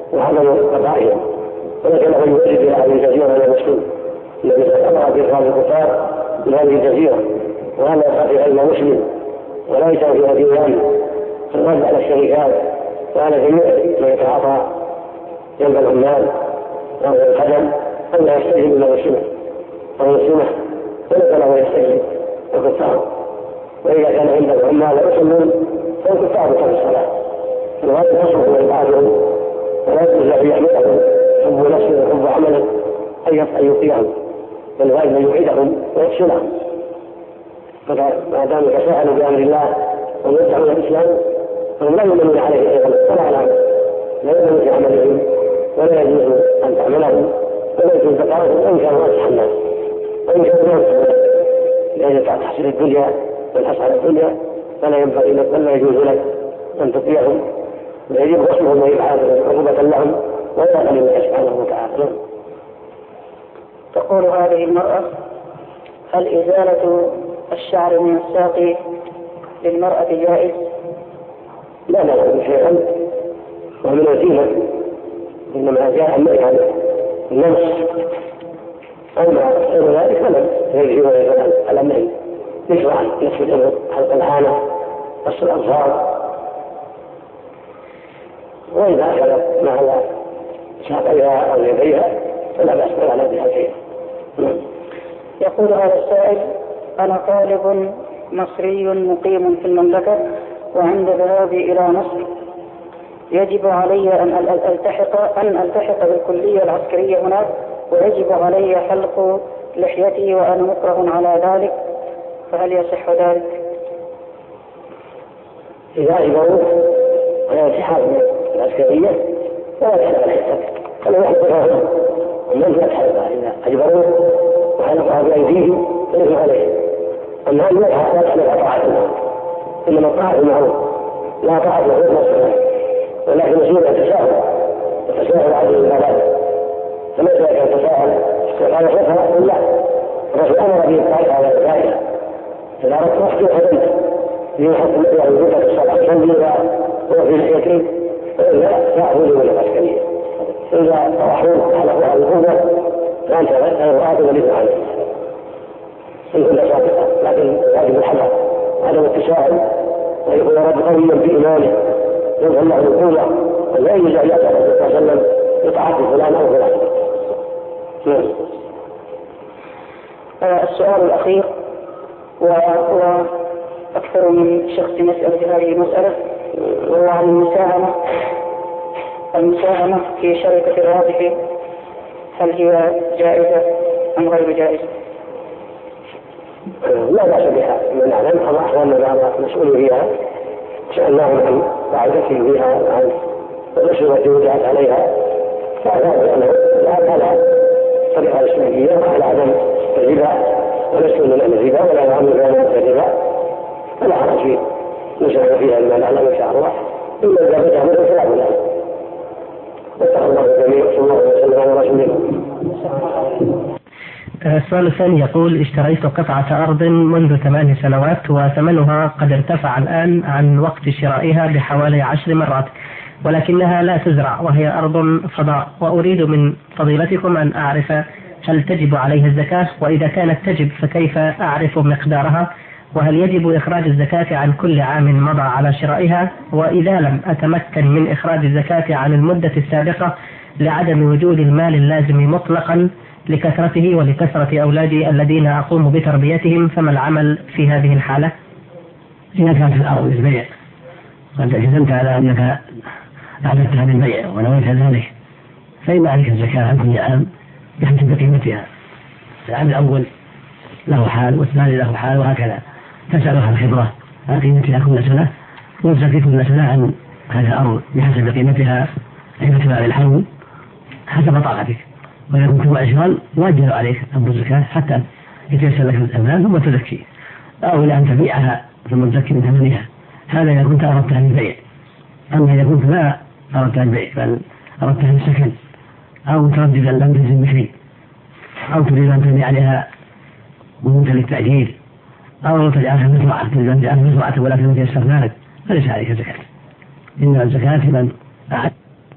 وعدم قضائهم، ولكن له يؤدي إلى هذه الجزيرة من المسلم الذي أمر بإخراج الكفار من هذه الجزيرة، وهذا يقع علم مسلم ولا يجعل فيها ديوان الرد على الشركات وعلى جميع من يتعاطى جنب العمال وهو الخدم أن لا يستجيب إلا السنة أو السنة وليس له يستجيب الكفار. وإذا كان عنده عمال يصلون فالكفار بطل الصلاة الواجب يصرف من بعضهم ولا يجوز له يحملهم حب نفسه وحب عمله أن يطيعهم، بل الواجب أن يعيدهم ويفصلهم. فما دام يتساءلوا بأمر الله ويدعون الإسلام فهم لا يؤمنون عليه أيضا ولا على عمل، لا يؤمنون في عملهم ولا يجوز أن تعملهم ولا يجوز بقاءهم وإن كانوا أصح الناس وإن كانوا أصح لأن تحصيل الدنيا والحص على الدنيا فلا ينبغي لك ولا يجوز لك أن تطيعهم، ويجب غسلهم وإبعادهم عقوبة لهم ولا لله سبحانه وتعالى. تقول هذه المرأة: هل إزالة الشعر من الساق للمرأة جائز؟ لا شيئا ومن الزينة، إنما جاء النمس، أما غير ذلك فلم يجري ويزال الأمرين يشرع نصف الإبط حلق العانة قص الأظفار، وإذا أخذت مع ساقيها أو يديها فلا بأس ولا بها شيء. يقول هذا السائل: أنا طالب مصري مقيم في المملكة، وعند ذهابي إلى مصر يجب علي أن ألتحق بالكلية العسكرية هناك، ويجب علي حلق لحيتي وأنا مكره على ذلك، فهل يصح ذلك؟ إذا أجبروك على التحاق العسكرية فلا تحلق لحيتك، فلو يحلقها ومن لا تحلقها إذا أجبروك وحلقها بأيديهم فليس عليه. أما أن لا تحلق طاعة المعروف، إنما طاعة المعروف لا طاعة المعروف نفسها، ولكن يصير التساهل على العبادات، فمتى كان تساهل استقال خفها لا الرسول أمر به الطاعة على ذلك. إذا أردت تحكي خدمت ليحط مثل وجودك الصلاة صلي هو في لحيتين وإلا فأعوذ من العسكرية. إذا طرحوه على هذه الأمة فأنت غير آدم وليس عليه إن كنت صادقا، لكن واجب الحذر عدم التساهل ويكون رب قويا في إيمانه يظهر له القوة ولا يجوز أن يأتي الرسول صلى الله عليه وسلم بطاعة فلان أو فلان. السؤال الأخير وهو أكثر من شخص يسأل هذه المسألة، وهو عن المساهمة في شركة الرابح، هل هي جائزة أم غير جائزة؟ لا بأس بها، من أعلم أحوالنا بعض مسؤول فيها سألناهم عن قاعدته فيها عن الأسئلة التي وضعت عليها، فأعلم أنه لا على طريقة الإسلامية وعلى عدم الربا ونسأل من الربا ولا يعمل بها الربا، فلا حرج فيه نسأل فيها لما نعلم إن شاء الله إلا إذا بدأ من الإسلام له. واتقوا الله الجميع صلى الله عليه وسلم على رسوله. السؤال الثاني يقول: اشتريت قطعة أرض منذ 8 سنوات وثمنها قد ارتفع الآن عن وقت شرائها بحوالي 10 مرات، ولكنها لا تزرع وهي أرض فضاء، وأريد من فضيلتكم أن أعرف هل تجب عليها الزكاة، وإذا كانت تجب فكيف أعرف مقدارها، وهل يجب إخراج الزكاة عن كل عام مضى على شرائها، وإذا لم أتمكن من إخراج الزكاة عن المدة السابقة لعدم وجود المال اللازم مطلقا لكثرته ولكثرة أولادي الذين أقوم بتربيتهم، فما العمل في هذه الحالة؟ إذا كانت الأرض للبيع قد اعتزمت على أنك أعددتها للبيع ونويت ذلك فإن عليك الزكاة عن كل عام بحسب قيمتها. العام الأول له حال والثاني له حال وهكذا، تسألها الخبرة عن قيمتها كل سنة وتزكي كل سنة عن هذه الأرض بحسب قيمتها عند تمام الحول حسب طاقتك. وإذا كنت معسرا يؤجل عليك أمر الزكاة حتى يتيسر لك الأموال ثم تزكي، أو إلى أن تبيعها ثم تزكي من ثمنها. هذا إذا كنت أردتها للبيع. أما إذا كنت لا أردتها للبيع بل أردتها للسكن أو ترددا لم تلزم بشيء، أو تريد أن تبني عليها بيوتا للتأجير، أو تجعلها مزرعة تريد أن تجعلها مزرعة ولكن يتيسر ذلك، فليس عليك زكاة. إن الزكاة من أعد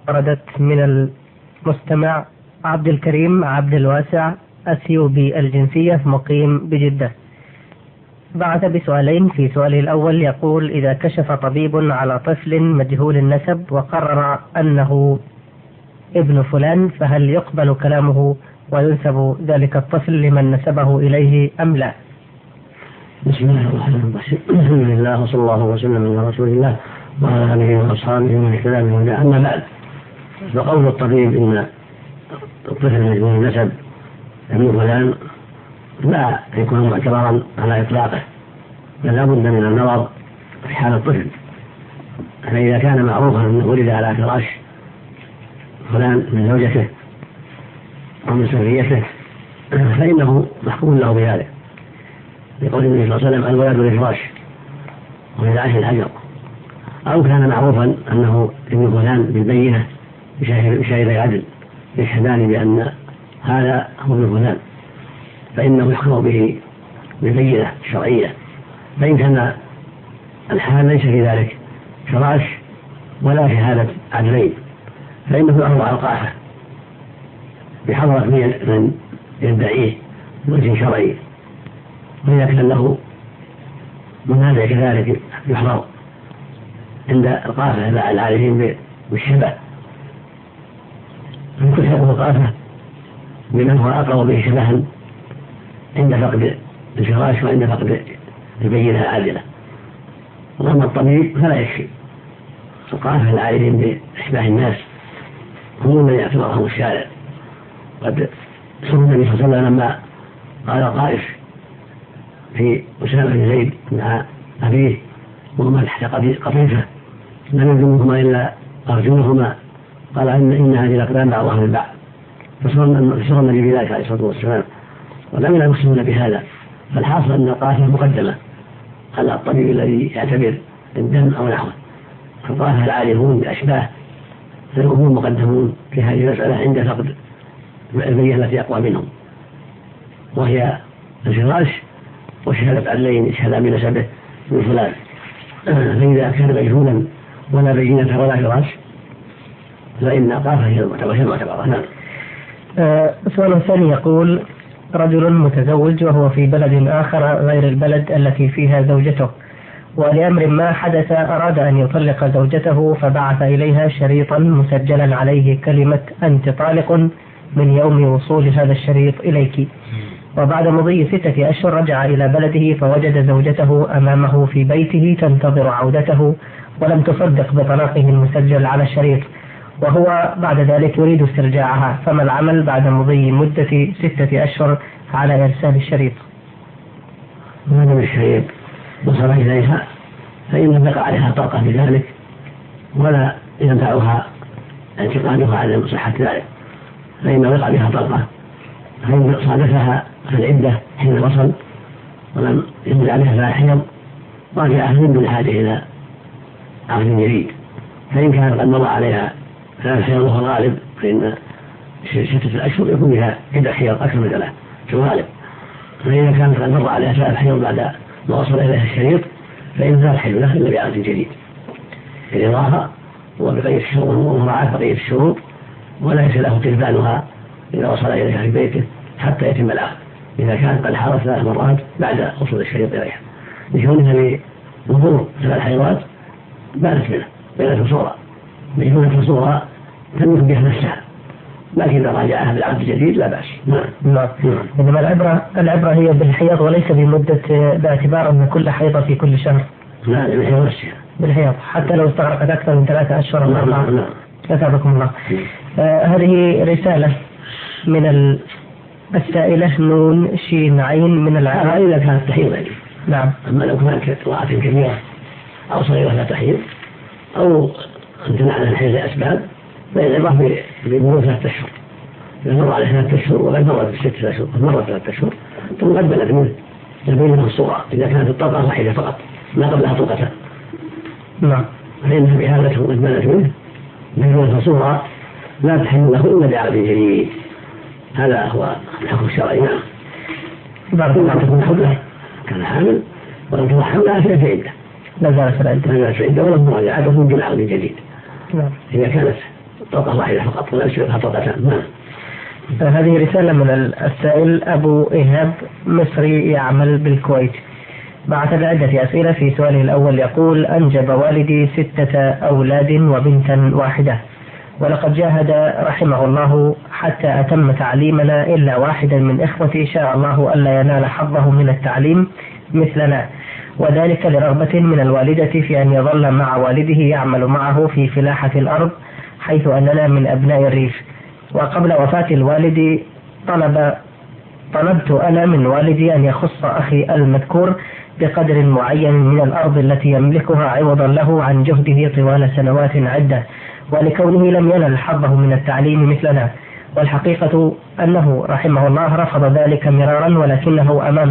وردت من المستمع عبد الكريم عبد الواسع أثيوبي الجنسية مقيم بجدة. بعث بسؤالين. في سؤاله الأول يقول: إذا كشف طبيب على طفل مجهول النسب وقرر أنه ابن فلان، فهل يقبل كلامه وينسب ذلك الطفل لمن نسبه إليه أم لا؟ بسم الله الرحمن الرحيم. الحمد لله وصلى الله وسلم على رسول الله وعلى آله وأصحابه ومن اهتدى بهداه. أما بعد، فقول الطبيب إن الطفل مجهول النسب ابن فلان لا يكون معتبرا على إطلاقه، بل لا بد من النظر في حال الطفل. فإذا كان معروفا أنه ولد على فراش فلان من زوجته أو من سريته فإنه محكوم له بهذا، يقول النبي صلى الله عليه وسلم: الولد للفراش وللعيش الحجر. أو كان معروفا أنه ابن فلان بالبينة بشاهدي عدل يشهدان بأن هذا هو ابن فلان، فإنه يحكم به بالبينة الشرعية. فإن كان الحال ليس في ذلك فراش ولا شهادة عدلين، فإنه يعرض على القاعدة بحضرة من يدعيه بوجه شرعي. وإذا كان له منازع كذلك يحضر عند القافة العارفين بالشبه، فيكون حكم القافة بمن هو أقرب به شبها عند فقد الفراش وعند فقد البينة العادلة. وأما الطبيب فلا يكفي. القافة العارفين بإشباه الناس هم من يعتبرهم الشارع. قد سئل النبي صلى الله عليه وسلم لما قال الطائف في أسامة بن زيد مع أبيه وهما تحت قطيفة لم يلزمهما إلا أرجلهما، قال إن هذه الأقدام بعضها من بعض، فسر النبي بذلك عليه الصلاة والسلام، ولم يقصدون بهذا. فالحاصل أن القافة مقدمة على الطبيب الذي يعتبر الدم أو نحوه. فالقافة العارفون بأشباه فهم مقدمون في هذه المسألة عند فقد البينة التي أقوى منهم، وهي الفراش وشهادة عدلين يشهدان بنسبه من فلان. فإذا كان مجهولا ولا بينة ولا فراش فإن قافة هي المعتبرة. نعم. سؤال ثاني يقول: رجل متزوج وهو في بلد آخر غير البلد التي فيها زوجته، ولأمر ما حدث أراد أن يطلق زوجته، فبعث إليها شريطا مسجلا عليه كلمة أنت طالق من يوم وصول هذا الشريط إليك. وبعد مضي 6 أشهر رجع إلى بلده فوجد زوجته أمامه في بيته تنتظر عودته، ولم تصدق بطلاقه المسجل على الشريط، وهو بعد ذلك يريد استرجاعها. فما العمل بعد مضي مدة 6 أشهر على إرسال الشريط؟ ما دام الشريط وصل إليها فإن بقى عليها طاقة بذلك ولا ينفعها اعتقادها على صحة ذلك، فإن بقى بها طاقة. فإن صادفها في العدة حين وصل ولم ينزل عليها فلا حيض رجعها من دون حاجة إلى عقد جديد. فإن كان قد مضى عليها 3 حيض وهو غالب فإن 6 أشهر يكون بها 1 حيض أكثر من 3 في الغالب. فإذا كانت قد مضى عليها 3 حيض بعد ما وصل إليها الشريط فإن لا تحل له إلا بعقد جديد بالإضافة وبقية الشروط ومراعاة بقية الشروط، وليس له كتبانها إذا وصل إليها في بيته حتى يتم العقد إذا كان قد حارت 3 مرات بعد وصول الشريط إليها، لكونها بظهور 3 حيضات بانت منه بينة صورة بينة صورة تملك بها نفسها، لكن إذا راجعها بالعقد الجديد لا بأس. نعم. إنما العبرة هي بالحيض وليس بمدة، باعتبار أن كل حيضة في كل شهر. لا، بالحيض بالحيض حتى لو استغرقت أكثر من 3 أشهر أو 4. أثابكم الله. هذه رسالة من السائلة نون شين عين من العراق. إذا كانت تحيض يعني. نعم. أما لو كانت امرأة كبيرة أو صغيرة لا تحيض أو امتنع عن الحيض لأسباب فالعبرة بمرور 3 أشهر. إذا مر على 3 أشهر وقد مرت 6 أشهر مرت 3 أشهر ثم قد بلغ منه يبين الصورة إذا كانت الطلقة واحدة فقط ما قبلها طلقتان. نعم. فإنها بهذا قد بلغ منه بين صورة لا تحل له إلا بعقد جديد. هذا هو الحكم الشرعي. نعم. بارك الله تكون حملة كان حامل ولم تكن حملها في عدة لا زالت في العدة ولم تراجع عقد من دون عقد جديد. نعم. إذا كانت طلقة واحدة فقط ولا يصيرها طلقتان. نعم. هذه رسالة من السائل أبو إيهاب مصري يعمل بالكويت، بعث بعدة أسئلة. في سؤاله الأول يقول: أنجب والدي 6 أولاد وبنتا واحدة، ولقد جاهد رحمه الله حتى أتم تعليمنا، إلا واحدا من إخوتي شاء الله ألا ينال حظه من التعليم مثلنا، وذلك لرغبة من الوالدة في أن يظل مع والده يعمل معه في فلاحة الأرض، حيث أننا من أبناء الريف. وقبل وفاة الوالد طلبت أنا من والدي أن يخص أخي المذكور بقدر معين من الأرض التي يملكها عوضا له عن جهده طوال سنوات عدة، ولكونه لم ينل حظه من التعليم مثلنا. والحقيقة أنه رحمه الله رفض ذلك مرارا، ولكنه أمام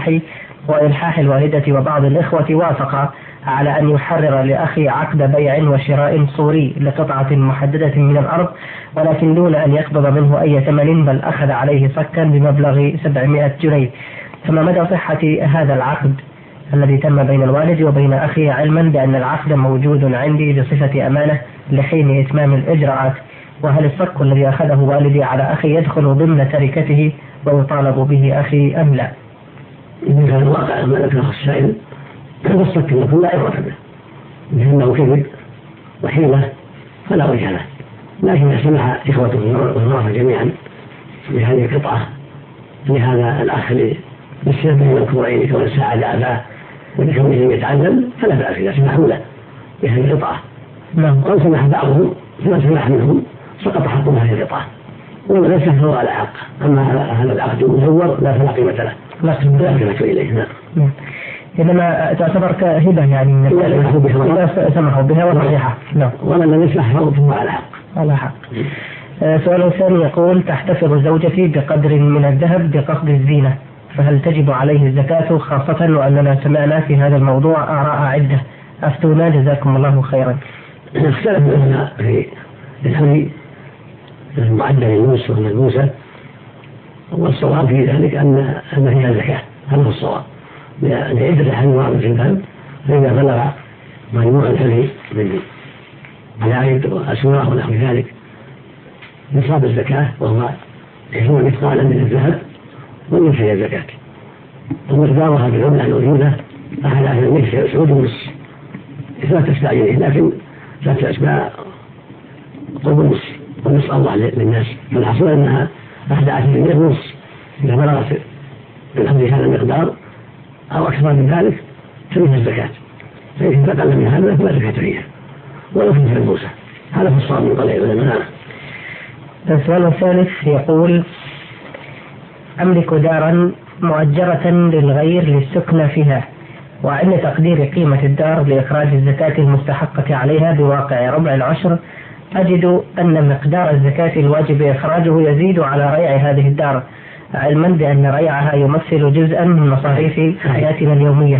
إلحاح الوالدة وبعض الإخوة وافق على أن يحرر لأخي عقد بيع وشراء صوري لقطعة محددة من الأرض، ولكن دون أن يقبض منه أي ثمن، بل أخذ عليه صكا بمبلغ 700 جنيه. فما مدى صحة هذا العقد الذي تم بين الوالد وبين أخي، علما بأن العقد موجود عندي بصفة أمانة لحين إتمام الإجراءات؟ وهل الصك الذي أخذه والدي على أخي يدخل ضمن تركته ويطالب به أخي أم لا؟ إذا كان الواقع ما ذكره السائل هذا الصك يكون لا عبرة به، لأنه كذب وحيلة فلا وجه له. لكن إذا سمح إخوته والورثة جميعا بهذه القطعة لهذا الأخ للسبب المذكورين كون ساعد أباه ولكونه يتعلم فلا بأس إذا سمحوا له بهذه القطعة. وإن سمح بعضهم فما سمح منهم سقط حقهم هذه القطعة، وليس فهو على حق. أما هذا العقد المزور لا فلا قيمة له، لا قيمة إليه. نعم. إنما تعتبر كهبة يعني إذا سمحوا بها وصحيحة. نعم. ومن لم يسمح فهو على حق. على حق. سؤال ثاني يقول: تحتفظ زوجتي بقدر من الذهب بقصد الزينة، فهل تجب عليه الزكاة، خاصة وأننا سمعنا في هذا الموضوع آراء عدة، أفتونا جزاكم الله خيرا. اختلف العلماء في الحلي المعدل الموس والملموسة، والصواب في ذلك أن فيها زكاة، هذا هو الصواب، لأن عدة أنواع من الذهب، فإذا بلغ مجموع الحلي من العيد وأسواق ونحو ذلك نصاب الزكاة، وهو 20 مثقالا من الذهب، ومن فيها الزكاة. ومقدارها بالعملة الموجودة 11 سعود ونصف، لا تستعجله، لكن لا تسمع قرب النصف، ونصف الله للناس، فالحصول أنها 11 ونصف. إذا بلغت بالحمد هذا المقدار أو أكثر من ذلك فيها الزكاة، فإن تقل من هذا فلا زكاة فيها، ولكن في الموسى. هذا في الصواب من قضايا العلماء. السؤال الثالث يقول: أملك دارا مؤجرة للغير للسكن فيها، وعند تقدير قيمة الدار لإخراج الزكاة المستحقة عليها بواقع ربع العشر، أجد أن مقدار الزكاة الواجب إخراجه يزيد على ريع هذه الدار، علما بأن ريعها يمثل جزءا من مصاريف حياتنا اليومية.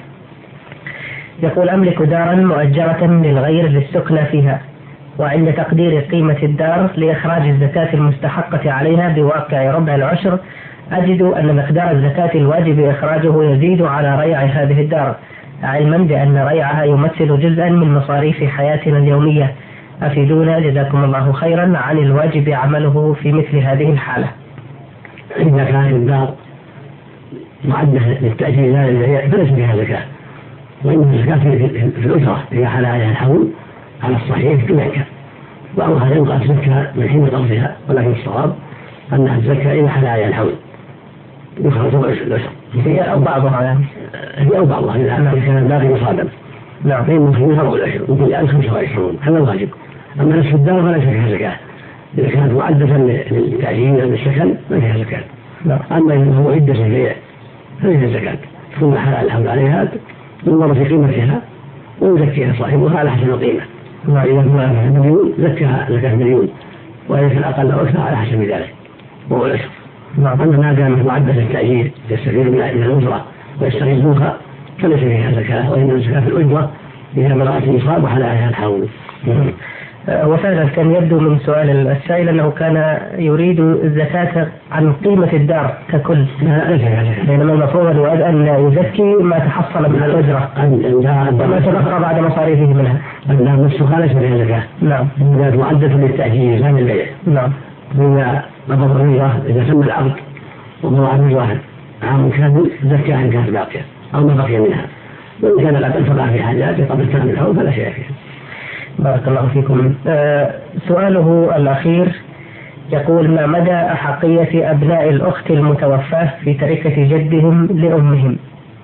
يقول: أملك دارا مؤجرة للغير للسكن فيها، وعند تقدير قيمة الدار لإخراج الزكاة المستحقة عليها بواقع ربع العشر، أجد أن مقدار الزكاة الواجب إخراجه يزيد على ريع هذه الدار، علما بأن ريعها يمثل جزءا من مصاريف حياتنا اليومية. أفيدونا جزاكم الله خيرا عن الواجب عمله في مثل هذه الحالة. إذا كان الدار معدة للتأجير لا للبيع فليس فيها زكاة، وإنما الزكاة في الأجرة إذا حال عليها الحول على الصحيح كذلك. بعضها ينقص الزكاة من حين قبضها، ولكن الصواب أنها الزكاة إذا حال عليها الحول يخرج ربع العشر. هي أو بعضها يعني؟ هي أو بعضها إذا كان الباقي مصادم. نعم. فإنه فيها ربع العشر، يمكن لأن 25 هذا الواجب. أما نصف الدار فليس فيها زكاة، إذا كانت معدة للتعيين للسكن ما فيها زكاة. أما إذا هو عدة البيع ففيها زكاة، ثم حال الحول عليها ينظر في قيمتها ويزكيها صاحبها على حسب القيمة. إذا كان مليون زكاها زكاة مليون، وإذا كان أقل أو أكثر على حسب ذلك وهو العشر. أما ما دامت معدة التأجير يستفيد من الأجرة ويستغلها فليس فيها زكاة، وإنما الزكاة في الأجرة إذا بلغت النصاب وحال عليها الحول. وفعلا كان يبدو من سؤال السائل أنه كان يريد الزكاة عن قيمة الدار ككل، بينما المفروض أن يزكي ما تحصل من الأجرة وما تبقى بعد مصاريفه منها. نعم، نفسها ليس فيها زكاة. نعم، إذا معدة للتأجير لا للبيع. نعم، إذا مضى الرضا، إذا تم العقد ومضى عن الرضا عام كامل زكاة إن كانت باقية أو ما بقي منها، وإن كان قد انفق في حاجاته قبل كامل الحول فلا شيء فيها. بارك الله فيكم. سؤاله الأخير يقول: ما مدى أحقية أبناء الأخت المتوفاة في تركة جدهم لأمهم؟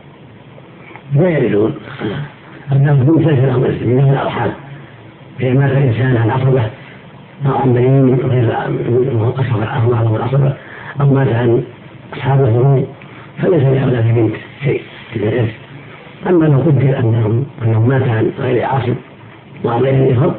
لا يرثون، أبناءهم ليس لهم من الأرحام، فإن مات الإنسان عن عصبة أو عن بنين غير أصحاب العصبة أو مات عن أصحاب الظلم فليس لأولاد بنت شيء في الإرث. أما لو قدر أنه مات عن غير عاصب وعن غير الإفراد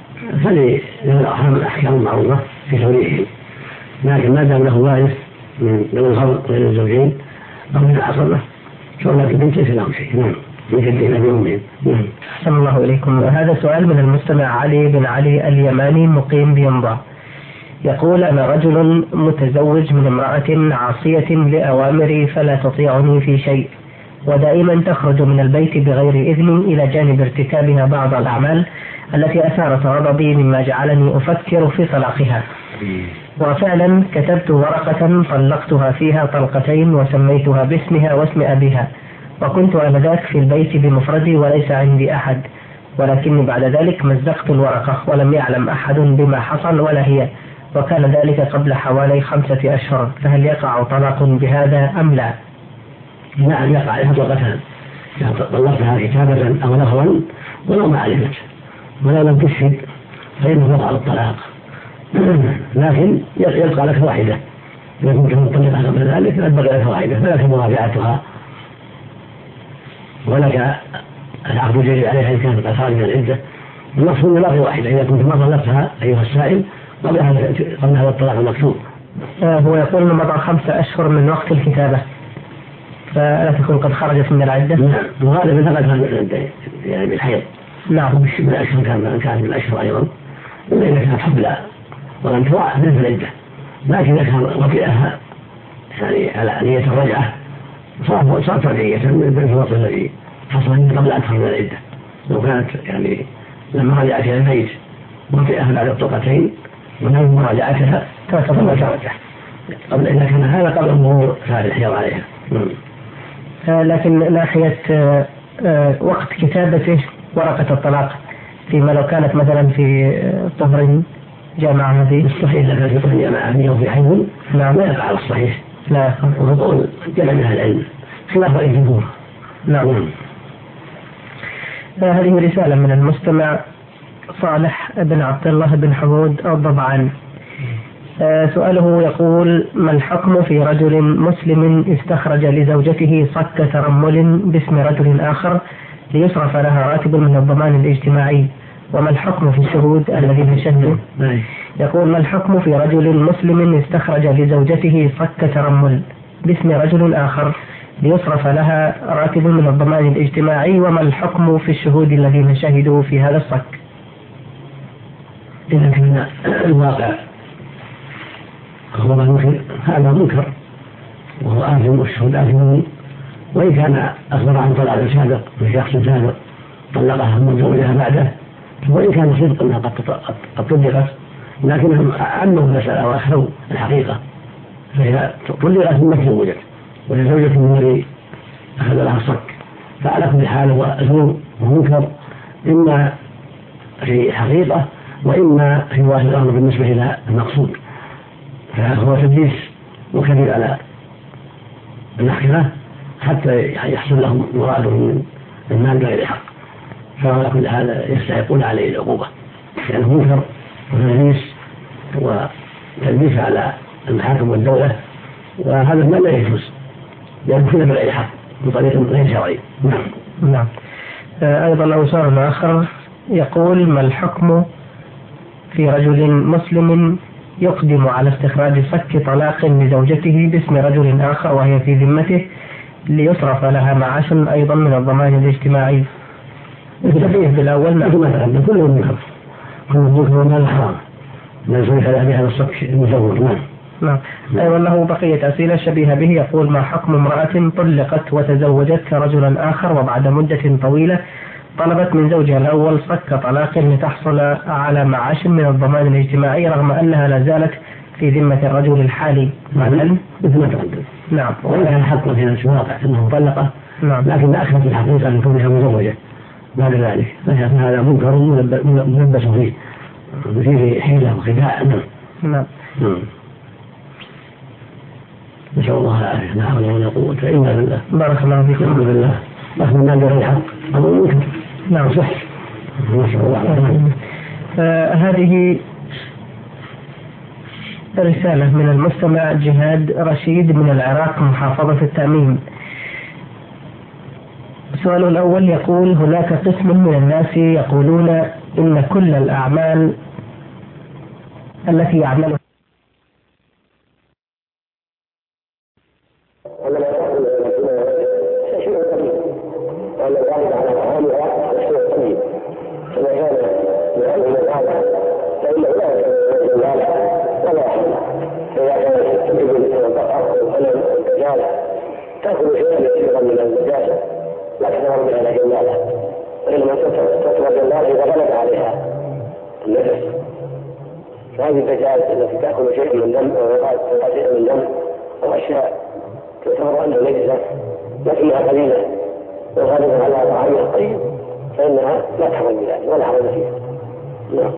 فللأرحام الأحكام المعروفة في توريثهم، لكن ما دام له وارث من الخلق غير الزوجين أو من العصبة فأولاد البنت ليس لهم شيء. نعم، من جدهم أبيهم. أحسن الله إليكم. هذا سؤال من المستمع علي بن علي اليماني مقيم بينبع، يقول: أنا رجل متزوج من امرأة عاصية لأوامري فلا تطيعني في شيء، ودائما تخرج من البيت بغير إذني إلى جانب ارتكابها بعض الأعمال التي أثارت غضبي مما جعلني أفكر في طلاقها. وفعلا كتبت ورقة طلقتها فيها طلقتين وسميتها باسمها واسم أبيها، وكنت آنذاك في البيت بمفردي وليس عندي أحد، ولكني بعد ذلك مزقت الورقة ولم يعلم أحد بما حصل ولا هي، وكان ذلك قبل حوالي 5 أشهر، فهل يقع طلاق بهذا أم لا؟ نعم، يقع عليها طلقتان، طلقتها كتابة أو لفظا ولو ما علمت ولا لم تشهد فإنه يقع الطلاق، لكن يبقى لك واحدة. إذا كنت مطلقة قبل ذلك يبقى لك واحدة، فلك مراجعتها ولك العقد الجديد عليها إن كانت خارج من العدة. المقصود باقي واحدة إذا كنت ما طلقتها أيها السائل قبل هذا الطلاق المكتوب. هو يقول إنه مضى 5 أشهر من وقت الكتابة، فلا تكون قد خرجت من العدة. نعم، وغالبا تقل يعني بالحيض. نعم، مش من الأشهر، كان من الأشهر أيضا، إلا إذا كانت حبلى ولم توعى في العدة، لكن إذا كان وطئها يعني على نية الرجعة صارت رجعية من الوقت الذي حصل قبل أن تخرج من العدة. لو كانت يعني لما رجعت إلى البيت وطئها بعد الطلقتين ونام مراجعتها ترجع قبل، إذا كان هذا قبل المرور فهذا الحيض عليها. لكن ناحية وقت كتابته ورقة الطلاق، فيما لو كانت مثلا في طهر جامعة هذه الصحيح، إذا كانت في طهر جامعة هذه وفي حيض لا يقع على الصحيح، لا وقول جمع من العلم خلاف رأي الجمهور. نعم. هذه رسالة من المستمع صالح بن عبد الله بن حمود الضبعان. سؤاله يقول: ما الحكم في رجل مسلم استخرج لزوجته صك ترمل باسم رجل آخر ليصرف لها راتب من الضمان الاجتماعي، وما الحكم في الشهود الذين شهدوا؟ يقول: ما الحكم في رجل مسلم استخرج لزوجته صك ترمل باسم رجل آخر ليصرف لها راتب من الضمان الاجتماعي، وما الحكم في الشهود الذين شهدوا في هذا الصك؟ إذا كان الواقع أخبر المنكر هذا منكر وهو آثم والشهود آثمون، وإن كان أخبر عن طلاق سابق من شخص سابق طلقها من زوجها بعده، وإن كان صدق أنها قد طلقت لكنهم عموا المسألة وأخذوا الحقيقة، فإذا طلقت ثم تزوجت وهي زوجة من الذي أخذ لها الصك، فعلى كل حال هو زور ومنكر، إما في حقيقة وإما في واحد الأمر بالنسبة إلى المقصود، فهو تدليس وكذب على المحكمة حتى يحصل لهم مرادهم من المال بغير حق، فعلى كل حال يستحقون عليه العقوبة لأنه منكر وتدليس على المحاكم والدولة، وهذا المال لا يجوز لأنه كذب بغير حق بطريق غير شرعي. نعم. أيضا أوسار آخر يقول: ما الحكم في رجل مسلم يقدم على استخراج صك طلاق لزوجته باسم رجل آخر وهي في ذمته ليصرف لها معاش أيضا من الضمان الاجتماعي؟ التنبيه بالأول كله منكر، والمملوك هو مال حرام ما يصير على بها الصك المزور. نعم. أيضا له بقية أسئلة شبيهة به. يقول: ما حكم امرأة طلقت وتزوجت رجلا آخر وبعد مدة طويلة طلبت من زوجها الأول صك طلاق لتحصل على معاش من الضمان الاجتماعي رغم أنها لا زالت في ذمة الرجل الحالي مع العلم؟ مثل ما تقدم. نعم. وإن كان حقا في نفس الواقع أنه مطلقة. نعم. لكن أكثر في الحقيقة أن كونها مزوجة بعد ذلك، فهذا منكر ملبس فيه حيلة وخداع. نعم. نسأل الله العافية. لا حول ولا قوة إلا بالله. بارك الله فيكم. الحمد لله. أخذ المال بغير حق أمر منكر. نعم صح. نسأل الله العافية. هذه رسالة من المستمع جهاد رشيد من العراق محافظة التأمين. السؤال الأول يقول: هناك قسم من الناس يقولون إن كل الأعمال التي يعملها تأكل شيئا يسيرا من النجاسة لا تظهر بها إلى جمالها، وإنما تطلب جمالها إذا غلب عليها النجس. فهذه الدجاج التي تأكل شيئا من دم أو تقع شيئا من دم أو أشياء تعتبر أنها نجسة لكنها قليلة وغالبا على طعامها الطيب فإنها لا تحرم بذلك ولا حرج فيها. نعم.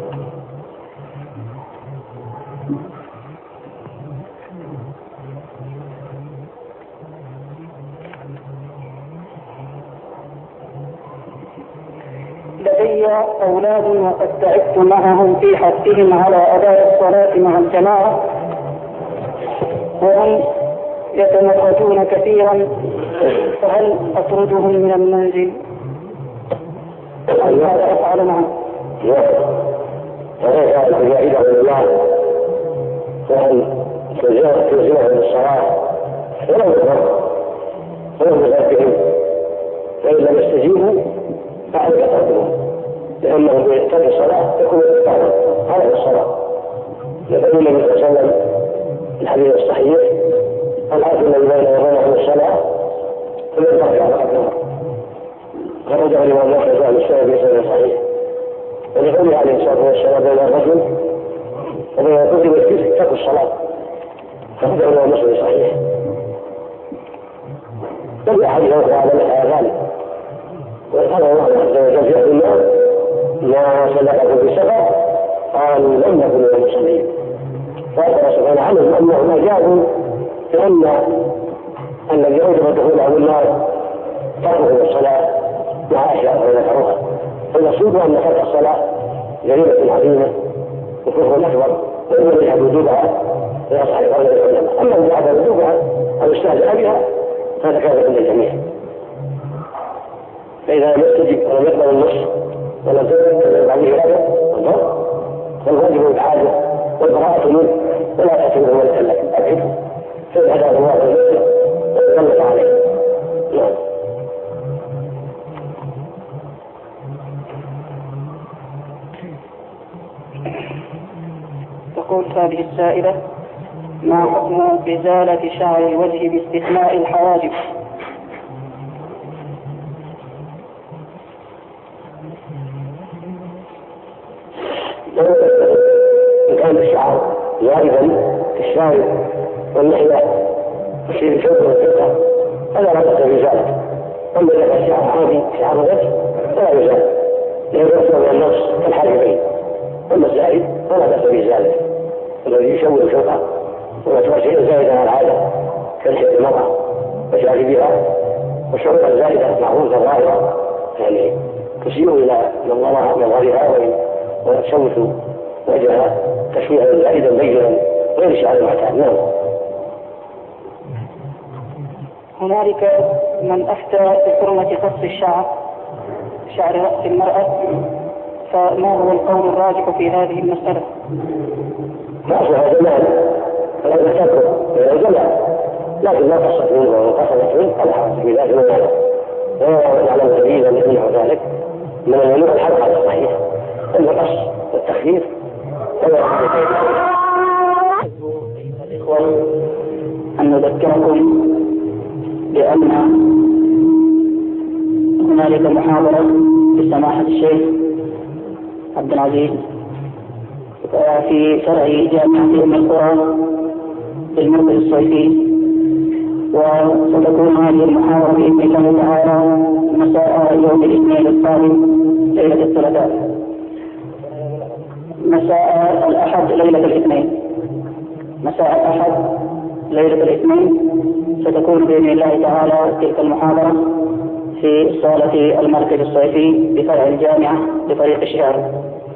لدي أولاد وقد تعبت معهم في حثهم على أداء الصلاة مع الجماعة وهم يتمردون كثيرا، فهل أطردهم من المنزل أم ماذا أفعل معهم؟ وهي بعيدة عن الله وأن تلزمهم بالصلاة ولو يضر ولو يغفرهم، فإن لم يستجيبوا فعليك تقدمهم لأنه بإتقاء الصلاة يكون إتقاء على الصلاة. يقول النبي صلى الله عليه وسلم الحديث الصحيح: العهد الذي بيننا وبينهم الصلاة فليترك على قدمها. خرج الإمام أحمد عن السنة بسند صحيح. ولقوله عليه الصلاة والسلام: بين الرجل وبين الرجل والكفر ترك الصلاة. خرج الإمام مسلم صحيح. لم أحد يوقع على ذلك، وقال الله عز وجل في النار: ما سلككم في سفر؟ قالوا لم نكن من المصلين. فأخبر سبحانه عنهم أنهم أجابوا بأن الذي أوجب دخوله النار تركه الصلاة مع أشياء غير معروفة. فالمقصود أن ترك الصلاة جريمة عظيمة وكفر أكبر وإن يجعل وجوبها لأصحاب العلماء. أما إن جعل وجوبها أو استهزأ بها هذا كان عند الجميع. فإذا لم يستجب ولم يقبل النص ولم تقبل عليه هذا الضر فالواجب الحاجة والبراءة منه ولا تعتمد ولا تلك أبعد فإذا الله ونفسه وتسلط عليه. نعم. تقول هذه السائلة: ما حكم إزالة شعر الوجه باستثناء الحواجب؟ إن كان الشعر زائدا في الشارب واللحية يصير الشوك والفقه فلا بأس بإزالته. أما إذا كان الشعر عادي شعر الوجه فلا يزال لأنه يصل من النص كالحاجبين. أما الزائد فلا بأس بإزالته الذي يشوه الفقه ويعتبر شيئا زائدا على العادة كالحية المرأة وشاربها والشعور الزائدة معروفة ظاهرة يعني تشير إلى نظرها وتشوه وجهها تشويها زائدا بينا غير شعر المعتاد. نعم. هنالك من أفتى بحرمة قص شعر رأس المرأة، فما هو القول الراجح في هذه المسألة؟ رأسها جمال فلا تذكر جمال لكن لا قصت منه وانقصدت منه فلا حرج في ذلك المعنى. ويعلم جديدا منه ذلك من اليمين الحق على الصحيح أن القص والتخفيف أن نذكركم بأن هنالك محاضرة لسماحة الشيخ عبد العزيز في فرع جامعة أم القرى بالمركز الصيفي، وستكون هذه المحاضرة بإذن الله تعالى مساء يوم الاثنين القادم ليلة الثلاثاء، مساء الأحد ليلة الاثنين، مساء الأحد ليلة الاثنين ستكون بإذن الله تعالى تلك المحاضرة في صالة المركز الصيفي بفرع الجامعة بطريق الشارع،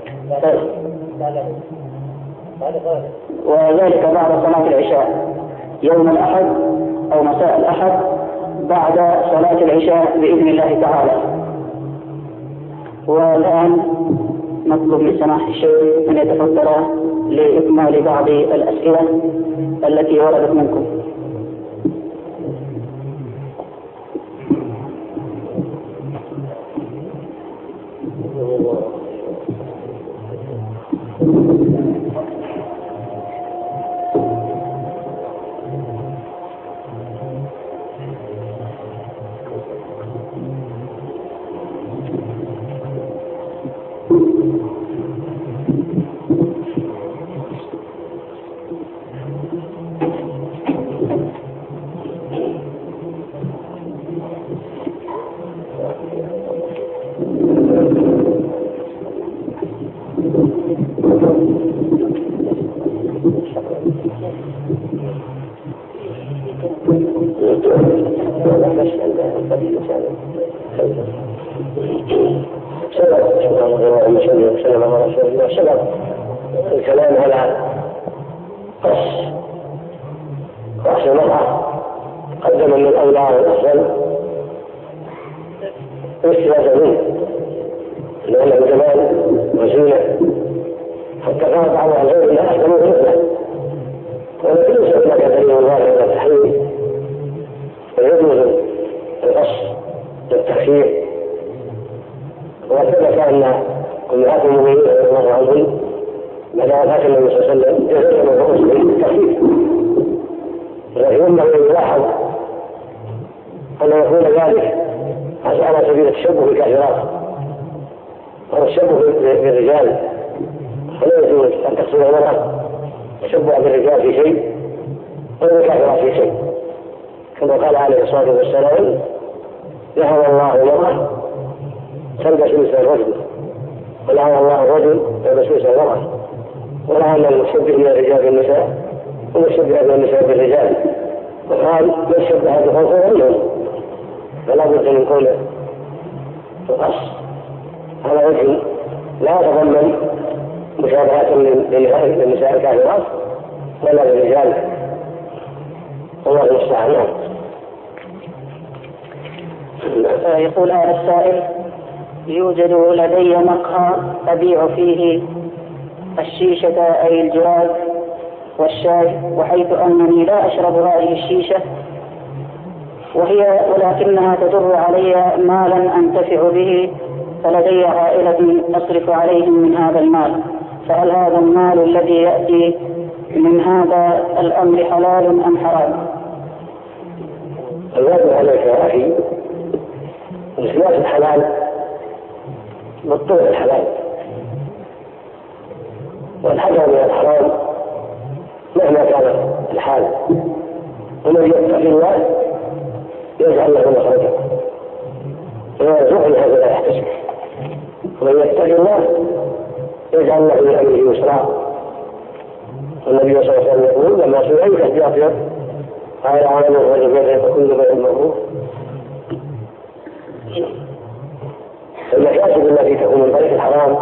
وذلك بعد صلاة العشاء يوم الأحد أو مساء الأحد بعد صلاة العشاء بإذن الله تعالى. والآن نطلب من سماحة الشيخ أن يتفضل لإكمال بعض الأسئلة التي وردت منكم. الكلام على قص المرأة قدم من الأولى والأفضل واستفاد منه لأنه جمال وزينة، حتى قال بعض العلماء لا أحسن مثله، ولكن ليس هناك دليل واضح على التحريم، ويجوز القص والتخفيف. وثبت أن أمهات المؤمنين رضي الله عنهم بعد وفاة النبي صلى الله عليه وسلم جزء من الرؤوس بالتخفيف، ولكن ينبغي يلاحظ أن يكون ذلك على سبيل التشبه بالكافرات أو التشبه بالرجال، فلا يجوز أن تقصد المرأة تشبه بالرجال في شيء والكافرات في شيء، كما قال عليه الصلاة والسلام: لعن الله المرأة تلبس مثل الرجل، ولعن الله الرجل يلبس مثل المرأة، ولعن المشبه من الرجال بالنساء والمشبه من النساء بالرجال، وقال من شبه بخلق غيرهم، فلا بد من كون القص على وجه لا يتضمن مشابهة للنساء الكافرات ولا للرجال، والله المستعان. يقول هذا السائل: يوجد لدي مقهى أبيع فيه الشيشة أي الجراد والشاي، وحيث أنني لا أشرب هذه الشيشة ولكنها تدر علي مالا أنتفع به، فلدي عائلة أصرف عليهم من هذا المال، فهل هذا المال الذي يأتي من هذا الأمر حلال أم حرام؟ الواجب عليك يا أخي إثبات الحلال بالطول الحلال، والحذر من الحرام مهما كان الحال، ومن يتقي الله يجعل له مخرجا ويرزقه من حيث لا يحتسب، ومن يتقي الله يجعل له من امره يسرا. والنبي صلى الله عليه وسلم يقول: لما سئل احتياطا قال: عالم الرجل بيده فكل بيع معروف. المكاسب التي تكون من طريق الحرام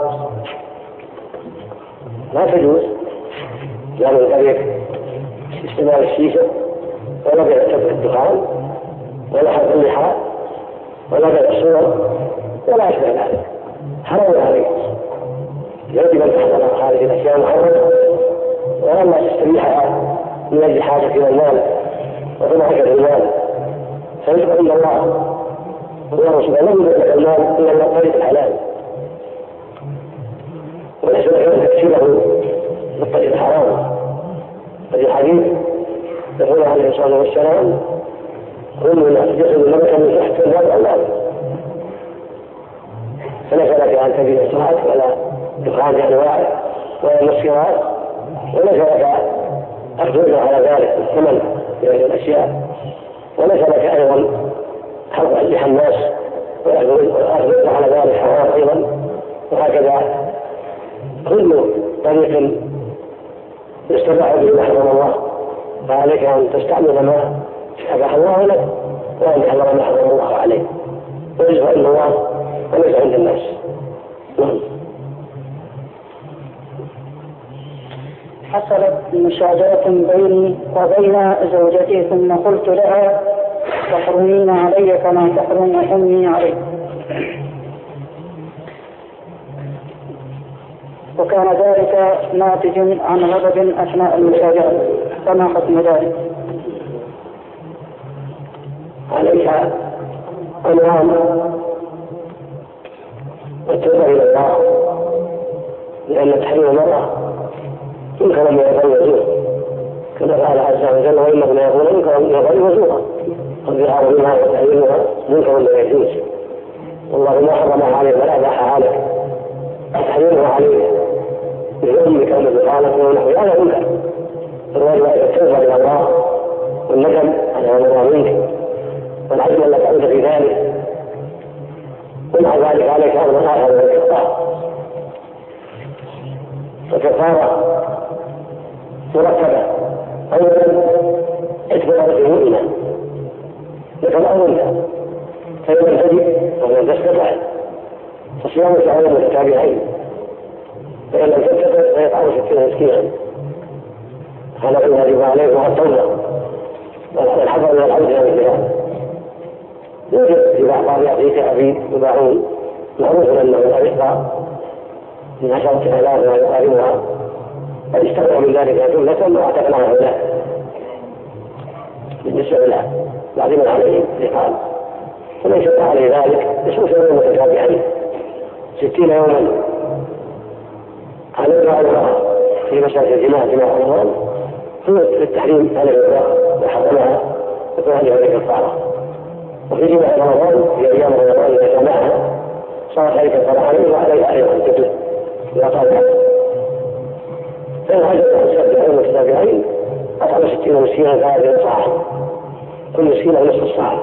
لا تجوز، لا من طريق استعمال الشيشة ولا بيع الدخان ولا حرق اللحاء ولا بيع الصور ولا أشبه ذلك، حرام عليك. يجب أن تحذر هذه الأشياء المحرمة، ولما تستريح من أجل حاجة إلى المال وتضحك المال فيجب عند الله والله سبحانه لم يدرك المال إلا من طريق الحلال. وليس لك أن تكسبه بالطريق الحرام. هذه الحديث يقول عليه الصلاة والسلام: كل الناس جسد لك من تحت الباب أولاد. فليس لك أن تبيع الصلاة ولا دخان بأنواعه ولا مسكرات، وليس لك أن تؤجر على ذلك الثمن في هذه الأشياء، وليس لك أيضا حظ أجح الناس وأخذ على ذلك حرام أيضا. وهكذا كل طريق يستباح به ما حرم الله فعليك أن تستعمل ما أباح الله لك وأن تحرم ما حرم الله عليك، ويجب عند الله وليس عند الناس. حصلت مشاجرة بيني وبين زوجتي ثم قلت لها: تحرمين علي كما تحرم أمي علي. وكان ذلك ناتج عن غضب أثناء المشاجرة، فما حكم ذلك؟ عليها عنوان والتوبة إلى الله، لأن تحريم المرأة يمكن أن يغيظوه كما قال عز وجل: وإنهم يقولون يمكن أن يغيظوها والظهار منها وتحريمها يمكن أن يجوز، والله ما حرمها عليه ولا أباح عليه، تحريمها عليه بأمك أو بخالك ونحو هذا منكر. فالواجب التوبة إلى الله والندم على ما مضى منك والعزم ألا تعود في ذلك، ومع ذلك عليك أمر آخر من الكفارة. فالكفارة مرتبة: أولا اتبع المؤمنة مثل أولها، فإن لم تجد ولم تستطع فصيام شهرين متتابعين، فإن لم تستطع فيطعم 60 مسكينا. هذا إن يجب عليه مع التوبة والحذر من العودة إلى مثل هذا. يوجد في بعض أبيات عبيد يباعون معروف أنه لا يقطع من 10,000 ولا يقاربها، قد اشتروا من ذلك جملة واعتقناها هؤلاء بالنسبة له بعضهم عليهم لقال، فمن شق عليه ذلك يصوم شهرين متتابعين 60 يوما على الدعاء في مساجد الجماعة جماعة رمضان هو التحريم على الإطلاق وحرمها يكون عليه الكفارة. وفي جماعة رمضان في أيام رمضان إذا جمعها صارت عليك الكفارة عليه وعليه أيضا تجد إذا طالع. فإن هذا الشهرين متتابعين أطعم 60 مسكينا فهذا صاع، كل مسكين نصف الصاع،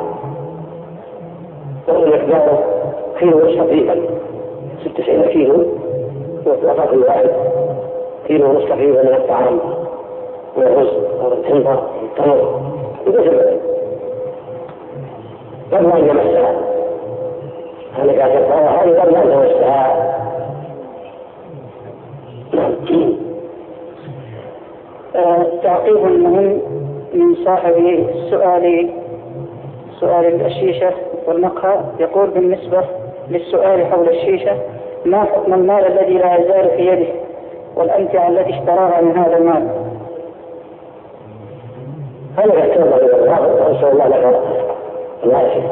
وهو مقداره كيلو ونصف تقريبا 96 كيلو، وطاق الواحد كيلو ونصف تقريبا من الطعام من الرز أو التمر والتمر وجبل قبل أن يمسها. هذا كافر هذه قبل أن يمسها. تعقيب مهم من صاحب سؤال الشيشة والمقهى، يقول: بالنسبة للسؤال حول الشيشة، ما حكم المال الذي لا يزال في يده والأمتعة التي اشتراها من هذا المال؟ هذا يحتاج إلى الله وأسأل الله لك العافية.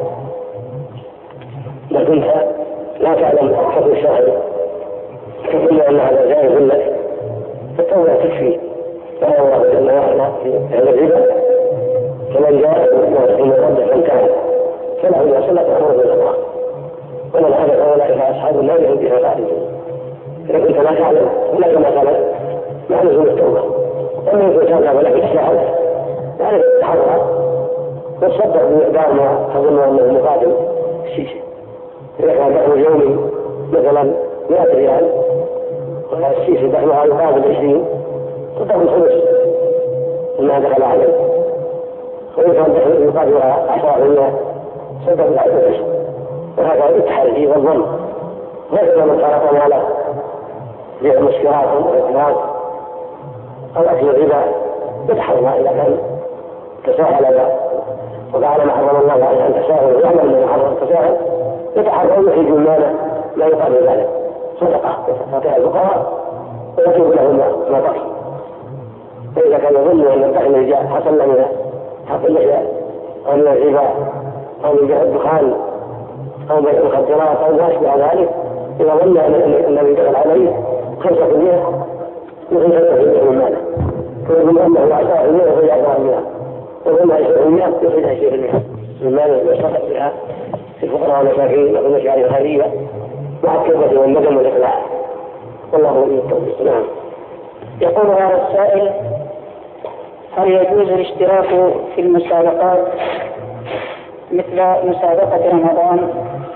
لكن لا تعلم حكم الشرعي تقول أن هذا جائز لك فالتوبة تكفي. فلا الله جل وعلا في الربا فمن جاء من ربه فانتهى فله ما سلف أمره إلى الله، ومن هذا فأولئك أصحاب النار هم فيها خالدون. إذا كنت لا تعلم ولا كما تعلم مع لزوم التوبة، ومن يكون تعلم ولكن اجتهد يعني تحرر وتصدق بمقدار ما تظن أنه مقابل الشيشة. إذا كان دخل يومي مثلا 100 ريال والشيشة دخلها يقابل 20 تدخل خمس مما دخل عليه، وإن كان دخل يقابلها 10% صدق ب10، وهذا التحري والظن. هكذا من صرف ماله للمسكرات والإفراط أو أكل الربا يتحرى إذا كان تساهل وقال ما حرم الله عليه أن تساهل ويعمل من حرم التساهل يتحرى ويخرج من ماله لا يقابل ذلك صدقة يستطيع الفقراء ويجب لهم ما بقي. فإذا كان يظن أن الدخل حصل من حق اللحية أو من الربا أو من بيع الدخان أو بيع المخدرات أو ما أشبه ذلك، إذا ظن أن الذي دخل عليه 5% مثل 5% من ماله، ويقول أنه 10% يخرج 10%، ويقول 20% يخرج 20% من ماله يصدق بها في الفقراء والمساكين والمشاعر الخيرية مع الكربة والندم والإقلاع. والله ولي التوفيق. نعم. يقول هذا السائل: هل يجوز الاشتراك في المسابقات مثل مسابقة رمضان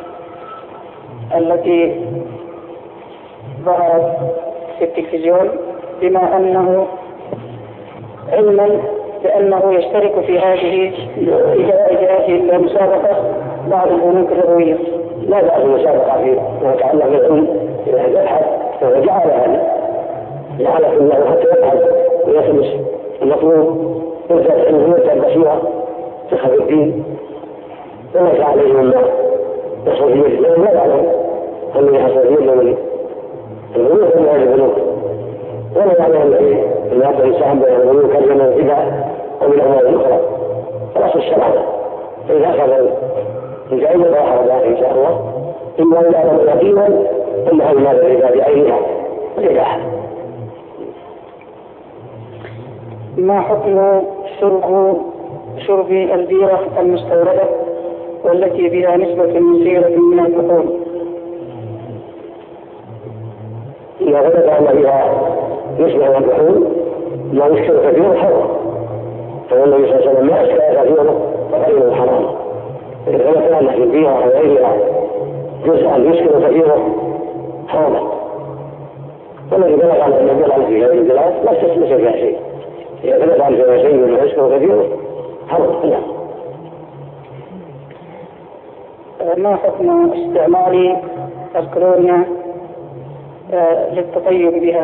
التي ظهرت في التلفزيون، بما أنه علما بأنه يشترك في هذه المسابقة بعض البنوك الربوية؟ لا بأس المسابقة فيما يتعلق بالعلم، إذا يبحث جعل في الله حتى يبحث ويخلص المطلوب، يرتد أنه يرتد بصيرة تخف الدين، وليس عليه مما يحصل في مثله، لا يعلم أنه يحصل في مثله البنوك من هذه البنوك، ولا يعلم الذي يأتي الإنسان بين البنوك كلمة الربا أو من الأموال الأخرى. خلاص الشرع، فإذا أخذ الجائزة فأخذ ذلك إن شاء الله، إما أن يعلم يقينا أنها المال الربا بعينها والإباحة. ما حكم شرب البيرة المستوردة والتي بها نسبة كثيرة من الكحول؟ إذا غلب أن فيها نسبة من الكحول لا يشكر كثير حرام، فالنبي صلى الله عليه وسلم ما أشكر كثيره وغيره حرام. إذا غلب أن في البيرة وغيرها جزءا يشكر كثيره حرام، والذي بلغ عن النبي عليه في هذه البلاد لا تسمس فيها شيء. إذا غلب عن فيها شيء من يشكر كثيره حرام. ما حكم استعمال الكولونيا للتطيب بها؟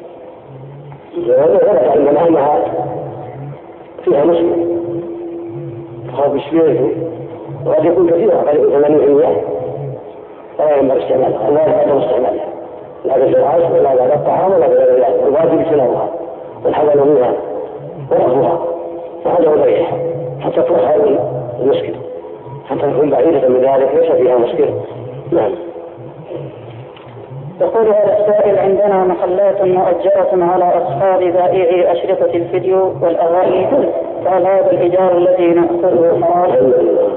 ورد عندنا أنها فيها مشكلة تخاف بشبيره، وقد يكون كثيرا قريب 80%، فلا ينبغي استعمالها، لا يعلم استعمالها لا في العصر ولا بعد الطعام ولا غير ذلك. الواجب اجتنابها والحذر منها ورفضها وهذا هو بيعها حتى تروح هذه المشكلة، حتى تكون بعيدة من ذلك ليس فيها مشكلة. نعم. يقول هذا السائل: عندنا محلات مؤجرة على أصحاب بائعي أشرطة الفيديو والأغاني، فهل هذا الإيجار الذي نأخذه حرام؟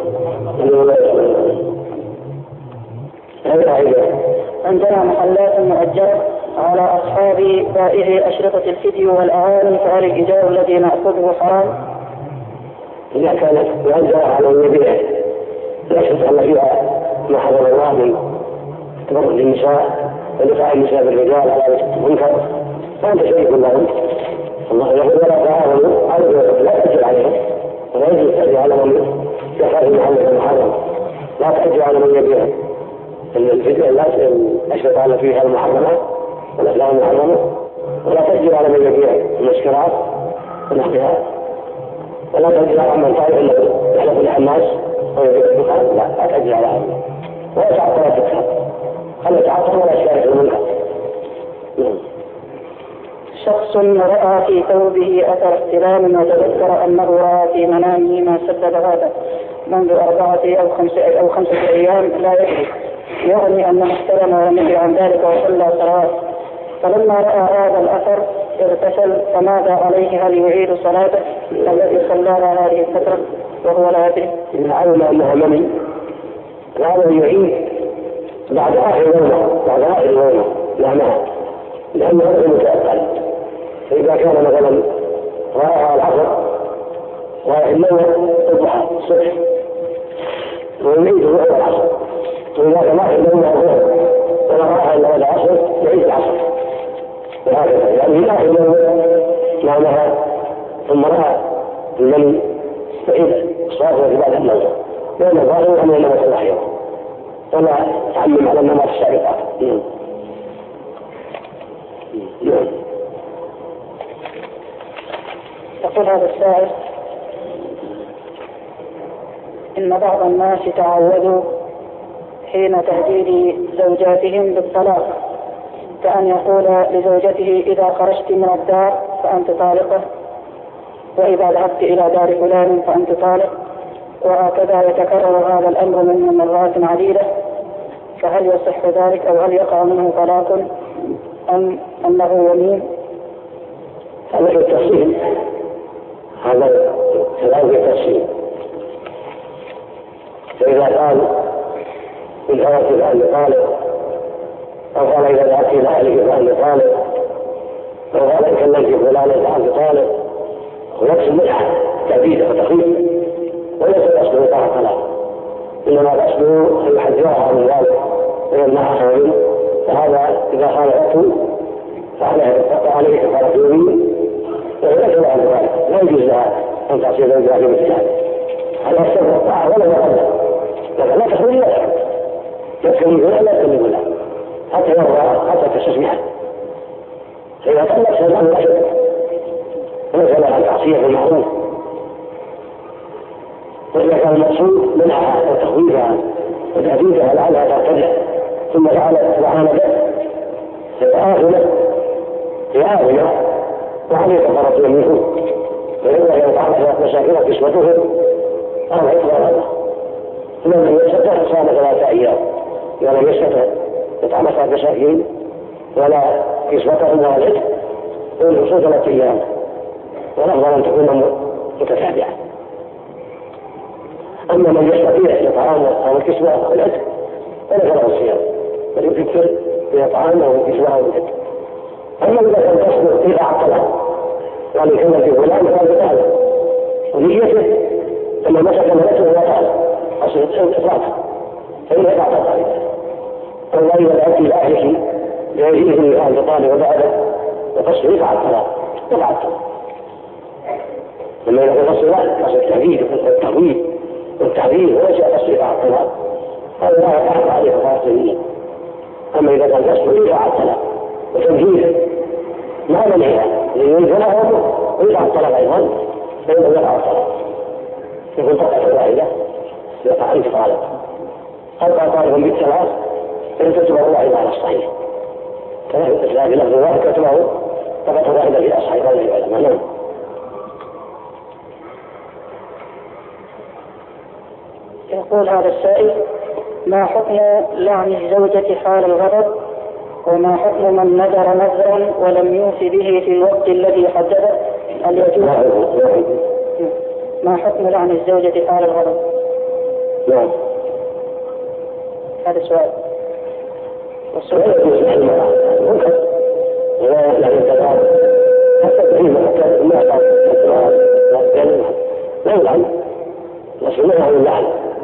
عندنا محلات مؤجرة على أصحاب بائعي أشرطة الفيديو والأغاني، فهل الإيجار الذي نأخذه حرام؟ إذا كانت مؤجرة على اليبيع لا شك أن فيها ما حضر الله من تبرج النساء ودفاع النساء بالرجال على المنكر، فأنت شريك لهم. الله يقول: ولا تعاونوا على الإثم، لا تأجر عليهم، ولا يجوز تأجر على من يخاف المحل المحرم، لا تأجر على من يبيع الفيديو، لا أشرط على فيها المحرمات والأفلام المحرمة، ولا تأجر على من يبيع المسكرات ونحوها، ولا تأجر على من تعرف أنه يحلف الحماس ويبيع الدخان، لا تأجر على هذا، ولا تعطل الدخان، خلي تعطل ولا شارك المنكر. شخص رأى في ثوبه أثر احتلام وتذكر أنه رأى في منامه ما سبب هذا منذ 4 أو 5 أيام، لا يدري، يعني أنه احتلم ولم يدري عن ذلك وصلى صلاة، فلما رأى هذا الأثر اغتسل، فماذا عليه؟ هل يعيد صلاته التي صلاها هذه الفترة وهو لا يدري؟ إن علم أنها مني هذا يعيد بعد آخر يومه لا معنى، لأنه غير متأكد. فإذا كان مثلا رأى العصر والنوم الضحى الصبح ويعيد هو العصر، وإذا كان آخر النوم الظهر ولا رأى إلا العصر يعيد العصر، وهكذا يعني في آخر النوم معناها ثم رأى المني يعيد الصلاة بعد النوم، لأن الظاهر أنه لم يصلح يوم ولا تعلم على النمط السابقة. يقول هذا السائل: إن بعض الناس تعودوا حين تهديد زوجاتهم بالطلاق، كأن يقول لزوجته: إذا خرجت من الدار فأنت طالقة، وإذا ذهبت إلى دار فلان فأنت طالق، وهكذا يتكرر هذا الأمر منه مرات عديدة، فهل يصح ذلك أو هل يقع منه طلاق أم أنه يمين؟ هذا في التفصيل، هذا كلام في التفصيل. فإذا قال إن ذهبت إلى أبي طالب، أو قال إذا ذهبت إلى أهلك فأبي طالب، أو قال إن كلمت فلانا فأبي طالب، ونفس المدح تأبيد وتخييم، وليس الأصل وقع الطلاق، إنما الأصل أن يحذرها عن ذلك ويمنعها منه. فهذا إذا خالفته فعليه كفارة يمين، وليس لها ذلك، لا يجوز لها أن تعصي زوجها في مثل هذا. هذا السبب الطاعة ولا يقبل، لكن لا تخرج لا تخرج، لا تكلم ولا لا تكلم ولا حتى يرضى حتى تستسمحه. فإذا طلق فهذا الأشد وليس لها التعصية بالمعروف. وإذا كان المقصود منعها وتخويفها وتهديدها لعلها ترتدع ثم فعلت وعاندت فآخذة وعليه كفارة يمينه، فإذا كانت عرفت مشاكل كسوته أو عقبها له، ثم لم يستطع صام 3 أيام، ولم يستطع يطعم 3 مساكين ولا كسوته ولا العتق ويصوم 3 أيام، والأفضل أن تكون متتابعة. أما من يستطيع الإطعام أو الكسوة أو العتق فليس له الصيام، بل يكثر بالإطعام أو الكسوة أو العتق. أما إذا كان تصبر إلى الطلاق يعني كما في فلان قال بطالب ونيته ثم مسك مرته وطالب أصل الإطلاق فإن يقع طالب. والله إذا ذهبت إلى أهلك ليجيزني قال بطالب وبعده وتصبر يقع الطلاق يقع الطلاق. لما إذا كان تصبر لا أصل التهديد والتعبير وليس أصل يقع الطلاق، هذا لا يقع عليه كفارة يمين. أما إذا كان تصبر يقع الطلاق وتمهيده ما منعها لينزل أمره ويقع الطلاق أيضا، فإنه يقع الطلاق يكون طلقة واحدة يقع أنت طالب أبقى طالبا بالثلاث فإن تتبع واحدة على الصحيح كما في الإسلام لفظ واحد تتبعه فقط واحدة في أصحاب هذه العلماء. يقول هذا السائل: ما حكم لعن الزوجة حال الغضب؟ وما حكم من نذر نذرا ولم يوفي به في الوقت الذي حدده؟ هل يجوز؟ ما حكم لعن الزوجة حال الغضب؟ نعم. هذا السؤال. والسؤال يجوز لعن المرأة ممكن ولا لعن الزوجة حتى تهيم حتى ما يقع لا يلعن وسمعه اللعن،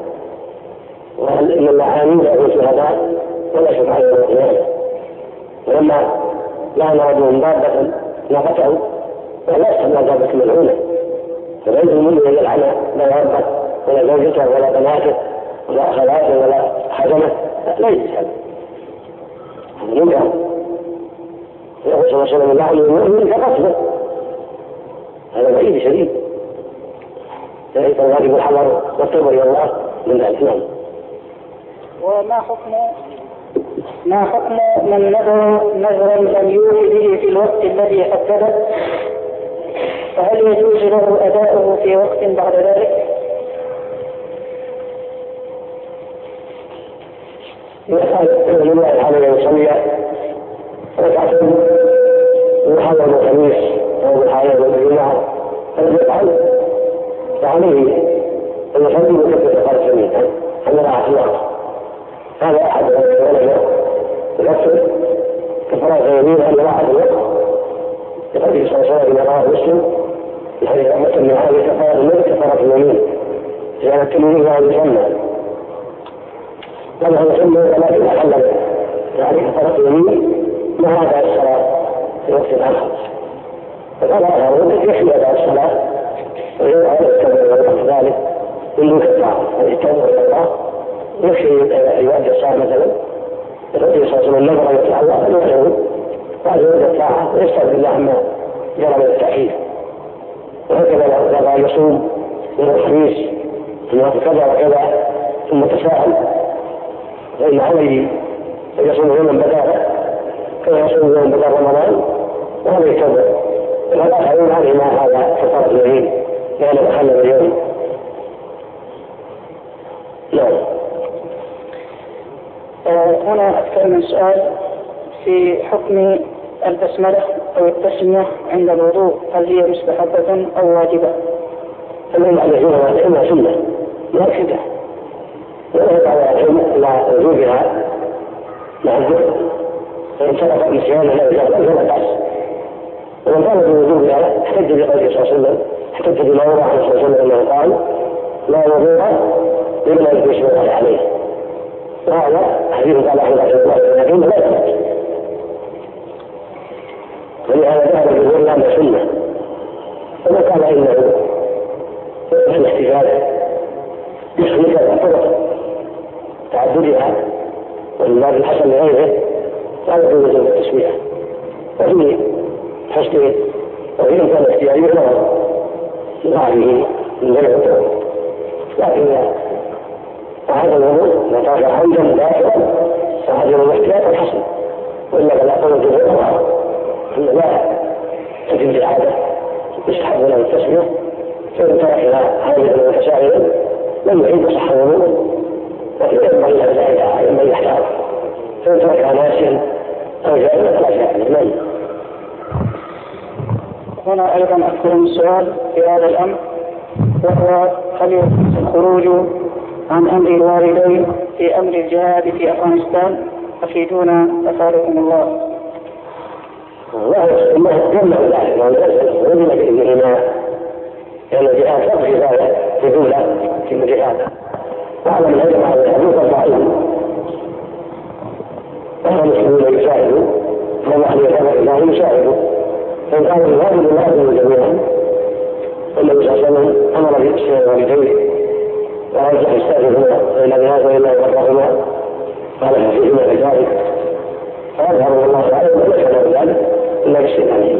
وإن اللعانين يقول شهداء ولا شفعاء القيامة. ولما لعن رجل ضابة ناقته فلا يستمع ضابة ملعونة، فليس المؤمن أن يلعن لا ربه ولا زوجته ولا بناته ولا أخواته ولا حزمه، لا يجوز هذا. هذا منكر. يقول صلى الله عليه وسلم لعن المؤمن كقتله، هذا بعيد شديد، فليس الواجب الحذر والتوبة إلى الله من ذلك. نعم. ما حكم من نذرا لم يوفي به في الوقت الذي حدده؟ فهل يجوز له أداؤه في وقت بعد ذلك؟ إذا كان لله عليه يصلي ركعتين وحضر الخميس أو الحائض والجمعة فليفعل، فعليه أن يصلي ويكبر كفارة يمين أن يرعى في الوقت. هذا أحد العلماء يكفر كفارة يمين أن يرعى في الوقت، لقوله صلى الله عليه وسلم رواه مسلم في حديث أحمد بن هذه كفارة الملك كفارة اليمين، لأن التمييز لا يسمى وله يسمى ولكن أحل يعني كفارة اليمين مع أداء الصلاة في وقت آخر. فقال هذا يكفي أداء الصلاة ويجب يتبع ذلك من دون كفارة، يتبع الله يكفي يؤدي الصلاة مثلا النبي صلى الله عليه وسلم نظر يطلع الله فليدعوه بعد يؤدي الطاعة ويستغفر الله عما جرى من التأخير. وهكذا لو يصوم من الخميس ثم كذا وكذا ثم تساءل فإن عليه أن يصوم يوما بداله كما يصوم يوما بدل رمضان وهذا يتبع ولا يحرم عليه ما هذا كفارة اليمين لأنه أخل باليوم. نعم. هنا أكثر من سؤال في حكم البسملة أو التسمية عند الوضوء هل هي مستحبة أو واجبة؟ العلم على فيها إما سنة مؤكدة ولا على العلم مع وجوبها مع الذكر فإن سبق نسيانا لا يزال فلا بأس ومن قال بوجوبها احتج بقوله صلى الله عليه وسلم احتج بما روى عنه صلى الله عليه وسلم أنه قال لا وضوء إلا يجب الله عليه وهذا حديث قال أحمد رحمه الله لكن لا يثبت ولهذا ذهب الجمهور أنها سنة ومن قال إنه في الاحتجاج مثل طرق تعددها والباب الحسن لغيره لا يكون وجوب التسمية وفي حسنه وفي إمكان اختياره نظر لضعفه من جميع الطرق لكن هذا الوضوء إذا كان حمدا داخلا فهذا الاحتياط الحسن وإلا فلا قوة غيرها أن لا تجب العادة يستحب له التسمية فإن تركها هذه المسائل لم يعيد صح الوضوء لكن ينبغي له ينبغي يحتاط فإن تركها ناسيا أو جاهلا فلا شيء عليه. هنا أيضا أكثر من سؤال في هذا الأمر وهو هل يجوز الخروج عن أمر الوالدين في أمر الجهاد في أفغانستان؟ أفيدونا أفادكم الله. الله يمنع ذلك ويمنع بإذنهما لأن الجهاد فرض كفاية في دولة في الجهاد وعلى من يجب على الحديث الضعيف وهو المسلمون يشاهدوا والله يتابع الله يشاهدوا فإن كان الواجب الواجب جميعا النبي صلى الله عليه وسلم أمر بإسلام والديه وأرجح يستأذنهما فإن بهذا وإلا يبرهما قال فيهما بذلك فأظهر الله تعالى وليس له ذلك إلا باستئذانهما.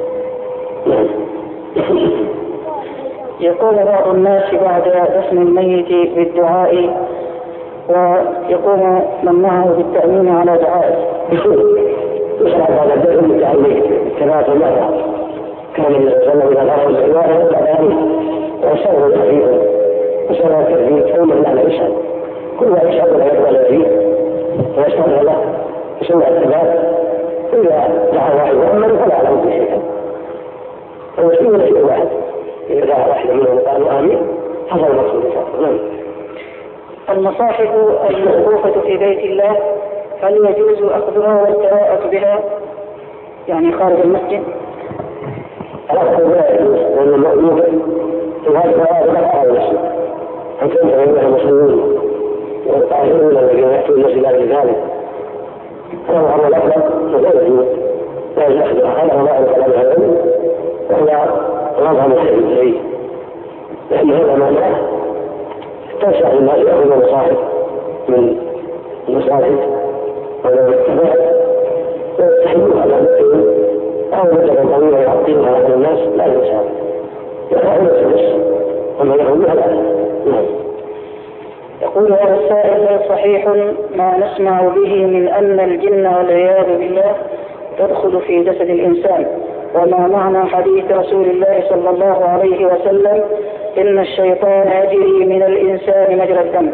يقول بعض الناس بعد دفن الميت بالدعاء ويقوم من معه بالتأمين على دعائه. يشرع بعد الدفن بالتأمين كما تمر كان النبي صلى الله عليه وسلم إذا أخذ الدعاء والتأمين وشر التأمين وشر التأمين كونه لا يشهد كل ما يشهد لا يقبل فيه ويستغفر له يسمع الثبات إذا دعا واحد مؤمن فلا يعلم بشيئا فمسلمون شيء واحد إذا دعا واحد منهم وقالوا آمين حصل المقصود نعم. المصاحف الموقوفة في بيت الله هل يجوز أخذها والقراءة بها يعني خارج المسجد؟ الأخذ لا يجوز لأن المؤمن في هذه القراءة لا خارج المسجد أن تنتهي بها المسلمون والطاهرون الذين يأتون المسجد لذلك فهو الأفضل لا يجوز لا يجوز أخذها هذا الله على العلم وهو غضها محتاج إليه لأن هذا معناه تنشأ الناس يأخذون مصاحف من المساجد ولو اتباع ويستحيلون على المسلمين أو مدة طويلة يعطيها على الناس لا يساعد يفعلون السلس وما يفعلونها لا. يقول هذا السائل هل صحيح ما نسمع به من أن الجن والعياذ بالله تدخل في جسد الإنسان وما معنى حديث رسول الله صلى الله عليه وسلم إن الشيطان يجري من الإنسان مجرى الدم؟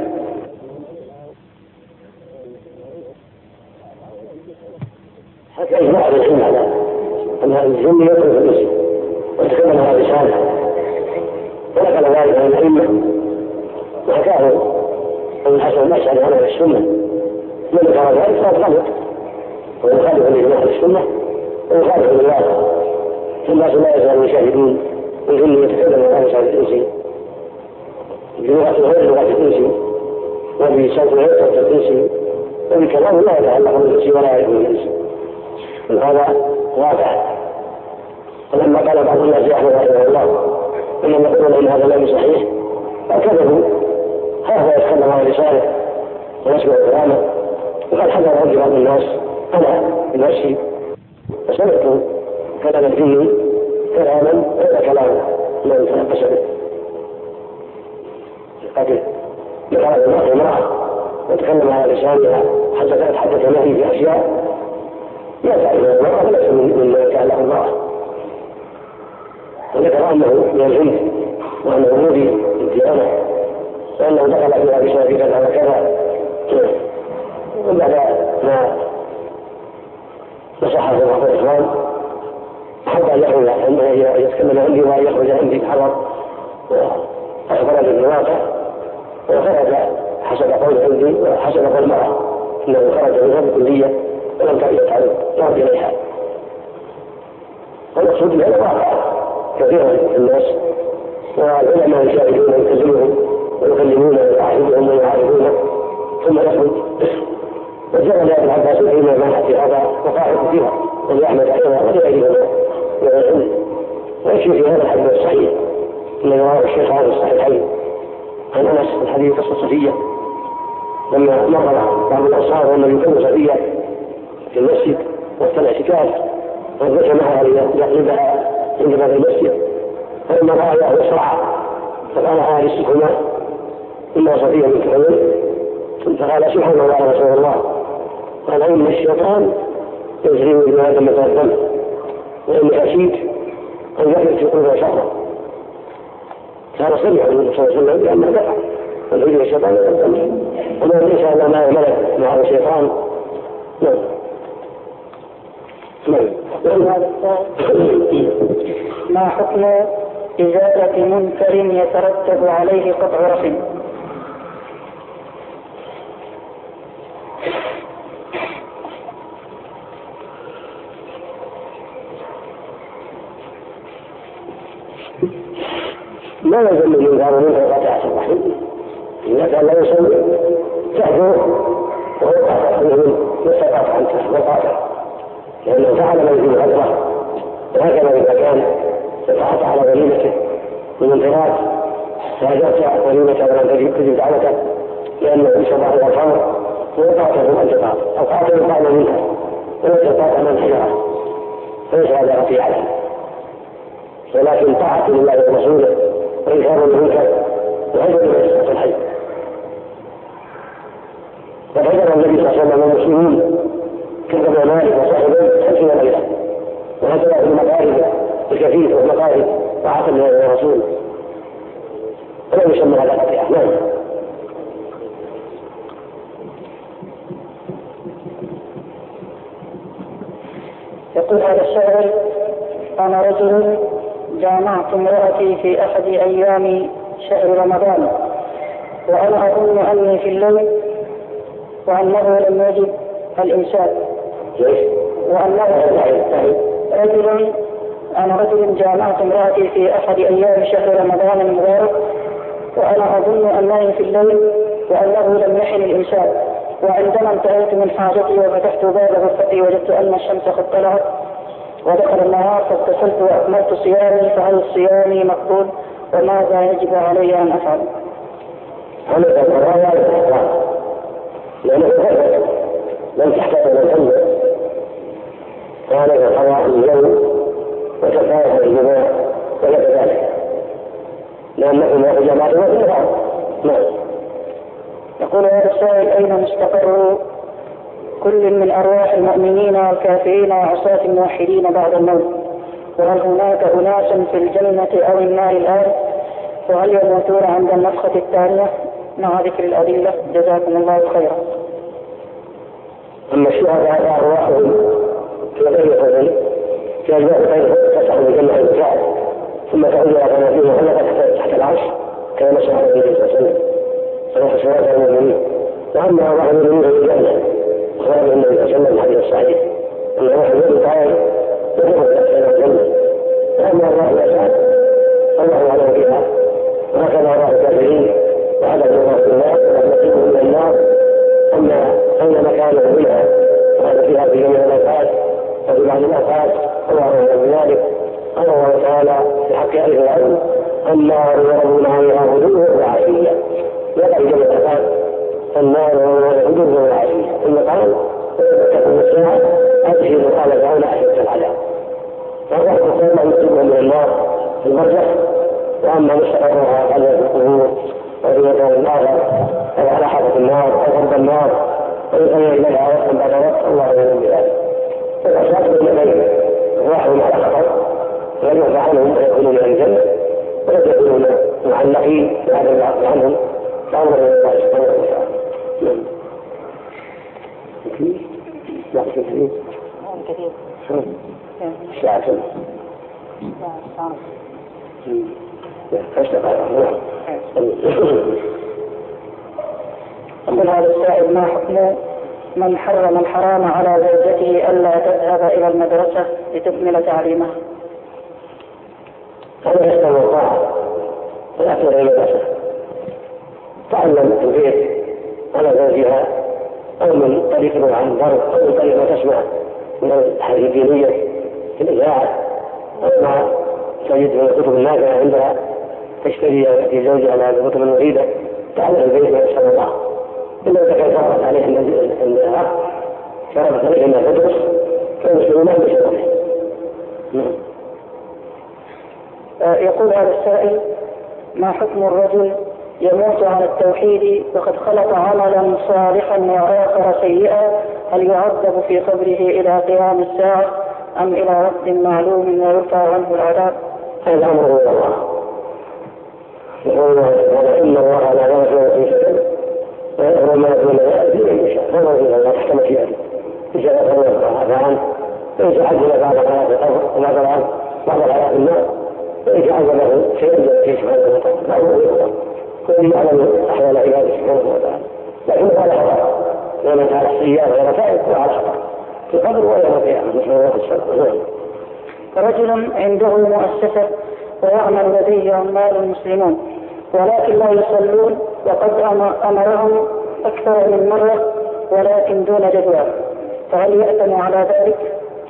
حتى يجمع العلم على أن الجن يدخل في الإنسان وتكلم هذا رسالة ونقل ذلك عن الأئمة وحكاه الحسن الأشعري عن السنة من ذكر ذلك فهو غلط ويخالف لجماعة السنة ويخالف للواقع الناس لا يزالون يشاهدون الجن يتكلم عن لسان الإنسي بلغة غير لغة الإنسي وبصوت غير صوت الإنسي وبكلام لا يتعلق بالإنسي ولا يعرف الإنسي وهذا واقع. ولما قال بعض الناس يا أحمد رحمه الله إنما يقولون إن هذا ليس صحيح فكذبوا هذا يتكلم عن لسانه ويسمع كلامه وقد حضر رجل من الناس أنا بنفسي فسمعت كلام الجن كلاما غير كلام من تنقص به قد ذكر المرء امرأة وتكلم على لسانها حتى تتحدث معي في أشياء لا تعرف المرأة وليس مما يتعلق المرأة وذكر أنه من الجن وأنه مودي الديانة وأنه دخل بها بسبب كذا وكذا وبعد ما نصحه بعض الإخوان حتى أن يخرج يتكلم عندي وأن يخرج عندي حضر وأخبر بالواقع وخرج حسب قول عندي وحسب قول المرأة إنه خرج من هذه الكلية ولم تأتي تعرف يرد إليها. والمقصود بهذا واقع كثيرا في الناس والعلماء يشاهدون ويلتزمون ويكلمون ويعاهدهم ويعارضونه ثم يخرج. وجاء لأبي العباس حينما مات في هذا وقائد كثيرة ولأحمد أيضا ولغيرهما ويكفي في هذا الحديث الصحيح الذي رواه الشيخ هذا الصحيحين عن أنس الحديث قصة صفية لما مر بعض الأصحاب والنبي كان صفية في المسجد وقت الاعتكاف وذكر معها ليقلبها عند باب المسجد فلما رأى يسرع فقال حارسهما إما صفية من كذب فقال سبحان الله يا رسول الله قال إن الشيطان يجري من هذا المتقدم وإني أشيد أن يخرج في قلوب شره. كان سمع النبي صلى الله عليه وسلم بأنه دفع والهجر الشيطان يقدم وما ليس إلا ما ملك مع الشيطان. ما حكم إزالة منكر يترتب عليه قطع رحم؟ ما يلزم الإنكار منه قطع الرحم إذا كان لا يسوي تحذره ويقطع منه يستطاع أن تحذر لأنه فعل من في الغدرة وهكذا إذا كان يتعاطى على غريمته من انفراد فأجبت غريمته ولم تجب دعوته لأنه يشبع الغفار ويقاطعه أن تقاطع أو قاطع يقال منها ولا تقاطع من حجره فليس هذا رفيع عليه ولكن طاعة لله ورسوله وإنكار المنكر وهذا من إسقاط الحي. وهذا النبي صلى الله عليه وسلم المسلمين كذب مالك وصاحبه 50 ليلة وهكذا في المقارب الكثير والمقارب طاعة لله ورسوله ولا يسمى هذا قطيعة. نعم. يقول هذا الشاعر: أنا رجل جامعت امرأتي في أحد أيام شهر رمضان وأنا أظن أني في الليل وأنه لم يجد الإمساك أنا رجل جامعت امرأتي في أحد أيام شهر رمضان المبارك وأنا أظن أنني في الليل وأنه لم يحن الإمساك وعندما انتهيت من حاجتي وفتحت باب غرفتي وجدت أن الشمس قد طلعت ودخل النهار فاغتسلت وأكملت صيامي فهل صيامي مقبول وماذا يجب علي أن أفعل؟ لأنه لم تحتاج إلى الحمد وعليك القضاء اليوم وكفاية الجماع ولك ذلك لأنه ما جماعة وإنها. نعم. يقول هذا السائل: أين مستقر كل من أرواح المؤمنين والكافرين وعصاة الموحدين بعد الموت؟ وهل هناك أناس في الجنة أو النار الآن؟ وهل يموتون عند النفخة الثانية؟ مع ذكر الأدلة. جزاكم الله خيرا. أما الشهداء أرواحهم في غير قبل في أجواء غير تسعى الجنة المساعد ثم تعود إلى قناتهم وخلقت تحت العرش كما شاء النبي صلى الله عليه وسلم صلاة شهداء المؤمنين. وأما أرواح المؤمنين في الجنة أخبر النبي صلى الله عليه وسلم الحديث الصحيح أن روح المؤمن تعالى يدخل إلى الجنة. وأما أرواح الأسعد الله أعلم بها وهكذا أرواح الكافرين وعدد الله في النار ونصيبهم من النار. أما أين مكانه منها وهذا فيها في جميع الأوقات وفي بعض الأوقات الله أعلم بذلك. قال الله تعالى في حق أهل العلم: النار يرون عليها غدوا وعشيا. يقع جميع الأوقات النار يرون عليها غدوا وعشيا. ثم قال: تكون الساعة أدخلوا آل فرعون أشد العذاب. فهذا الكفار ما يصيبهم من النار في المرجع. وأما مستقرها على القبور وفي مكان الآخر أو على حافة النار أو ضرب النار ويخير إليها وقتا بعد وقت الله يعلم بذلك. فالأشخاص بالذين راحوا على خطر ويرفع عنهم ويكونون من الجنة ولا يكونون معلقين بهذا البعض عنهم فأمر الله سبحانه وتعالى. كثير. ساعة. يقول هذا السائل: ما حكم من حرم الحرام على زوجته ألا تذهب إلى المدرسة لتكمل تعليمها؟ هذا يستوى الطاعة ولا تذهب إلى المدرسة، تعلم في البيت على زوجها أو من طريق عن ضرب أو من طريق ما تسمع من الحديث الدينية في الإذاعة أو ما تجد من الكتب النافعة عندها تشتري في زوجها على الكتب المفيدة، تعلم البيت ويسأل الله. إلا إذا كان فرضت عليه الأخ شرفت عليه أن تدرس فالمسلمون بشرفه. يقول هذا السائل: ما حكم الرجل يموت على التوحيد وقد خلق عملا صالحا وآخر سيئا، هل يعذب في قبره إلى قيام الساعة أم إلى وقت معلوم ويرفع عنه العذاب؟ هذا أمر إلى الله. يقول إن الله لا يغفر في شيء وما دون ذلك إن شاء فما إلى الله تحكم في ذلك إن شاء الله يرفع عنه وإن شاء عجل بعض الحياة الأرض وما طلع بعض الحياة النار وإن شاء له شيء يأتي سبحانه وتعالى كل يعلم أحوال عباده سبحانه وتعالى، لكن هذا خطأ ومن على السيئات غير فائد وعلى خطأ في قبر ويوم القيامة. نسأل الله السلامة. رجل عنده مؤسسة ويعمل لديه عمال المسلمون ولكن لا يصلون وقد أمرهم أكثر من مرة ولكن دون جدوى، فهل يأتم على ذلك؟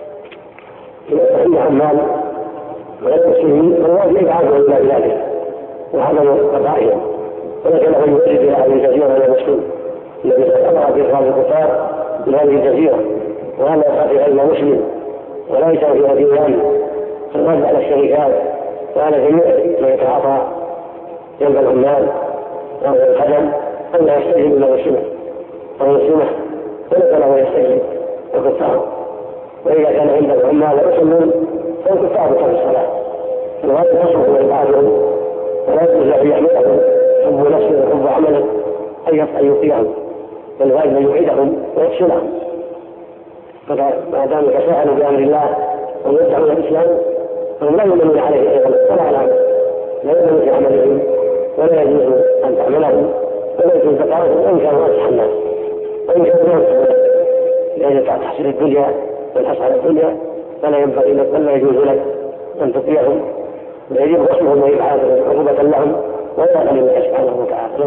إن عمال غير المسلمين الله يبعثهم إلى ذلك وهذا قضائهم، ولكن له يريد إلى هذه الجزيرة من المسلم الذي أمر في إخراج الكفار من هذه الجزيرة وهذا يخاف غير مسلم ولا يسعى في هذه الأيام الرد على الشركات وعلى جميع من يتعاطى جنب العمال أو الخدم أن لا يستجيب إلى مسلمه أو مسلمه ولك له يستجيب الكفار، وإذا كان عنده عمال يصلون فالكفار بترك الصلاة الواجب يصلح ويبعثهم ولا يجوز أن يحملهم حب نفسه وحب عمله أن يطيعهم، والواجب أن يعيدهم ويفصلهم. فما دام يتساءلوا بأمر الله ويدعون الإسلام فهم لا يؤمنون عليه أيضا ولا على عمل، لا يؤمنون في عملهم ولا يجوز أن تعملهم ولا يجوز بقاءهم وإن كانوا أصح الناس وإن كانوا لأجل تحصيل الدنيا والحصل على الدنيا فلا ينبغي لك ولا يجوز لك أن تطيعهم ويجب غسلهم وإبعادهم عقوبة لهم ولا لله سبحانه وتعالى.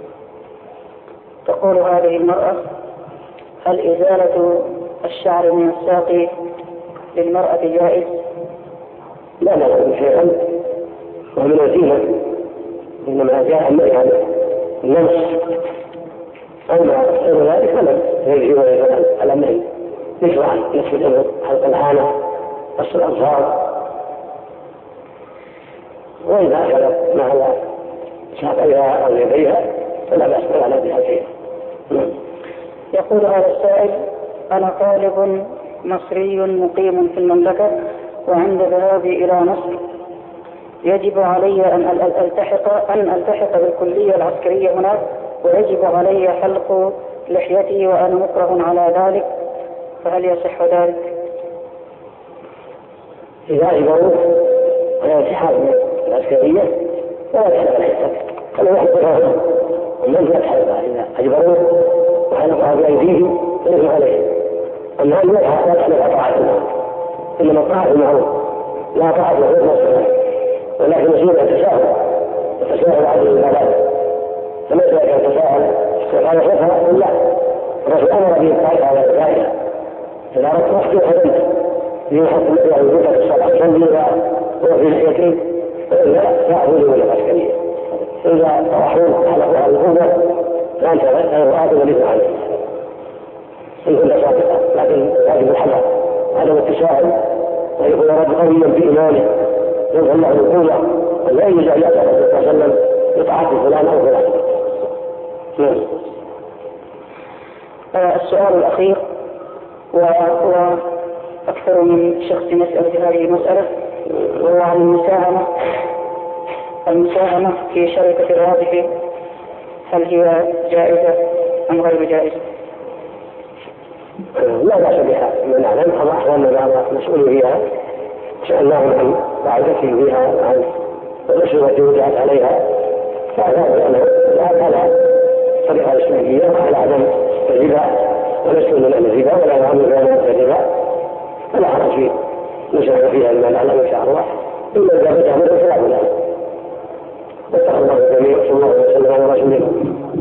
تقول هذه المرأة: هل إزالة الشعر من الساق للمرأة جائز؟ لا شيئا ومن الزينة، إنما جاء يعني النمس أما غير ذلك فلم يجري الأمرين يشرع نصف الإبط حلق العانة قص الأظفار، وإذا أخذت مع ساقيها أو يديها فلا بأس ولا بها شيء. يقول هذا السائل: أنا طالب مصري مقيم في المملكة وعند ذهابي إلى مصر يجب علي أن ألتحق بالكلية العسكرية هناك ويجب علي حلق لحيتي وأنا مكره على ذلك، فهل يصح ذلك؟ إذا أجبروك على التحاق العسكرية فلا تحلق لحيتك، فلا يحلقها ومن لا تحلقها إذا أجبروك وحلقها بأيديهم فليس عليهم. أما أن لا تحلق طاعة الله، إنما طاعة المعروف لا طاعة غير نصر، ولكن مسؤول التساهل على العبادات، فماذا كان يتساهل استقال خلفها لا الرسول أمر به الطاعة على العبادة، إذا أردت وحده حدث ليحكم يعني وجودك الصلاة صلي وفي لحيتين وإلا فأعبدوا العسكرية، إذا طرحوا على الغوبة فأنت غير آدم وليس عليه إن كنت صادقا، لكن واجب الحذر عدم التساهل ويكون رب قويا بإيمانه يظهر له القوة ولا يجوز أن يأتي الرسول صلى الله عليه وسلم بطاعة فلان أو فلان. السؤال الأخير وهو أكثر من شخص يسأل في هذه المسألة، وهو عن المساهمة في شركة الرابحة، هل هي جائزة أم غير جائزة؟ لا بأس بها من أعلم أو أحوالنا بعض مسؤولين فيها سألناهم عن قاعدتهم فيها عن الأسئلة التي وجهت عليها فأعلموا أنه ذهب على طريقة الإسلامية وعلى عدم الربا ونسل من الربا ولا يعمل بها الربا فلا حرج في نسأل فيها لما نعلم إن شاء الله إلا إذا بدأ منه فلا بد واتقوا الله الجميع صلى الله عليه وسلم على رسوله.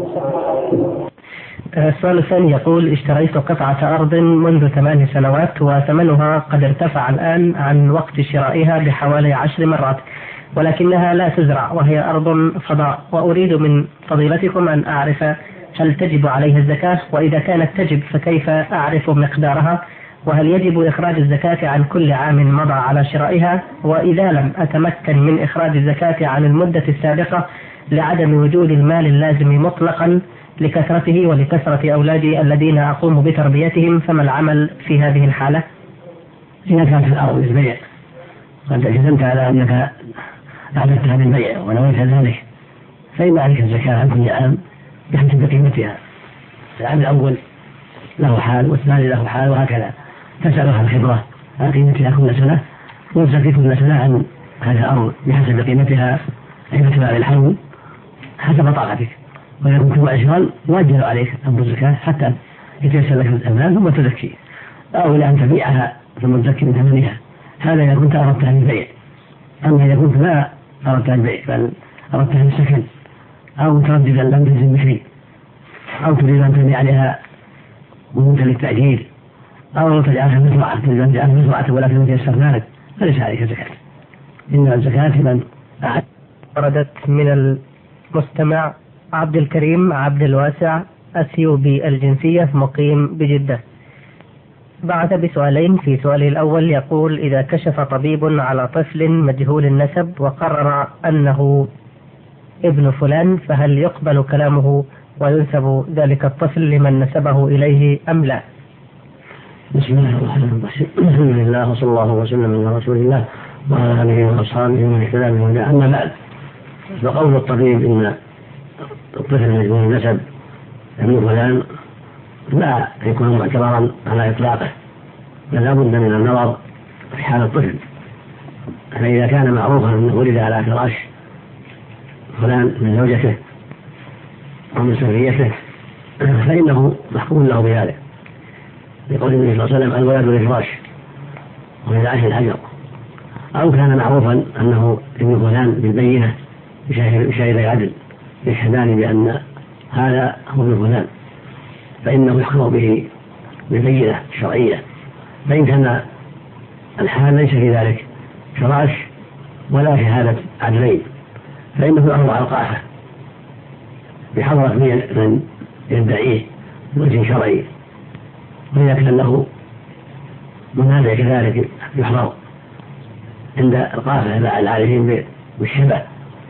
السؤال الثاني يقول: اشتريت قطعة أرض منذ 8 سنوات وثمنها قد ارتفع الآن عن وقت شرائها بحوالي 10 مرات، ولكنها لا تزرع وهي أرض فضاء، وأريد من فضيلتكم أن أعرف هل تجب عليها الزكاة، وإذا كانت تجب فكيف أعرف مقدارها، وهل يجب إخراج الزكاة عن كل عام مضى على شرائها، وإذا لم أتمكن من إخراج الزكاة عن المدة السابقة لعدم وجود المال اللازم مطلقا لكثرته ولكثرة أولادي الذين أقوم بتربيتهم، فما العمل في هذه الحالة؟ إذا كانت في الأرض للبيع قد جزمت على أنك أعددتها للبيع ونويت ذلك فإن عليك الزكاة عن كل عام بحسب قيمتها. العام الأول له حال والثاني له حال وهكذا، تسألها الخبرة عن قيمتها كل سنة وتزكي كل سنة عن هذه الأرض بحسب قيمتها عند تمام الحول حسب طاقتك. وإذا كنت معسرا يؤجل عليك أمر الزكاة حتى يتيسر لك المال ثم تزكي، أو إلى أن تبيعها ثم تزكي من ثمنها. هذا إذا كنت أردتها للبيع. أما إذا كنت لا أردتها للبيع بل أردتها للسكن أو مترددا لم تلزم بشيء أو تريد أن تبني عليها بيوتا للتأجير أو تجعلها مزرعة تريد أن تجعلها مزرعة ولكن تيسر مالك فليس عليك زكاة. إن الزكاة من وردت من المستمع عبد الكريم عبد الواسع أثيوبي الجنسية مقيم بجدة، بعث بسؤالين. في سؤاله الأول يقول: إذا كشف طبيب على طفل مجهول النسب وقرر أنه ابن فلان فهل يقبل كلامه وينسب ذلك الطفل لمن نسبه إليه أم لا؟ بسم الله الرحمن الرحيم. الحمد لله وصلى الله وسلم على رسول الله وعلى آله وأصحابه ومن اهتدى بهداه. أما بعد، فقول الطبيب إن الطفل مجهول النسب ابن فلان لا يكون معتبرا على إطلاقه، بل لا بد من النظر في حال الطفل. فإذا كان معروفا أنه ولد على فراش فلان من زوجته أو من سريته فإنه محكوم له بذلك، لقول النبي صلى الله عليه وسلم: الولد للفراش وللعاش الحجر. أو كان معروفا أنه ابن فلان بالبينة بشهادة العدل يشهدان بأن هذا هو ابن فلان فإنه يحكم به ببينة شرعية. فإن كان الحال ليس في ذلك فراش ولا شهادة عدلين فإنه يعرض على القاعدة بحضرة من يدعيه بوجه شرعي، وإذا كان له منازع كذلك يحضر عند القافة مع العارفين بالشبه،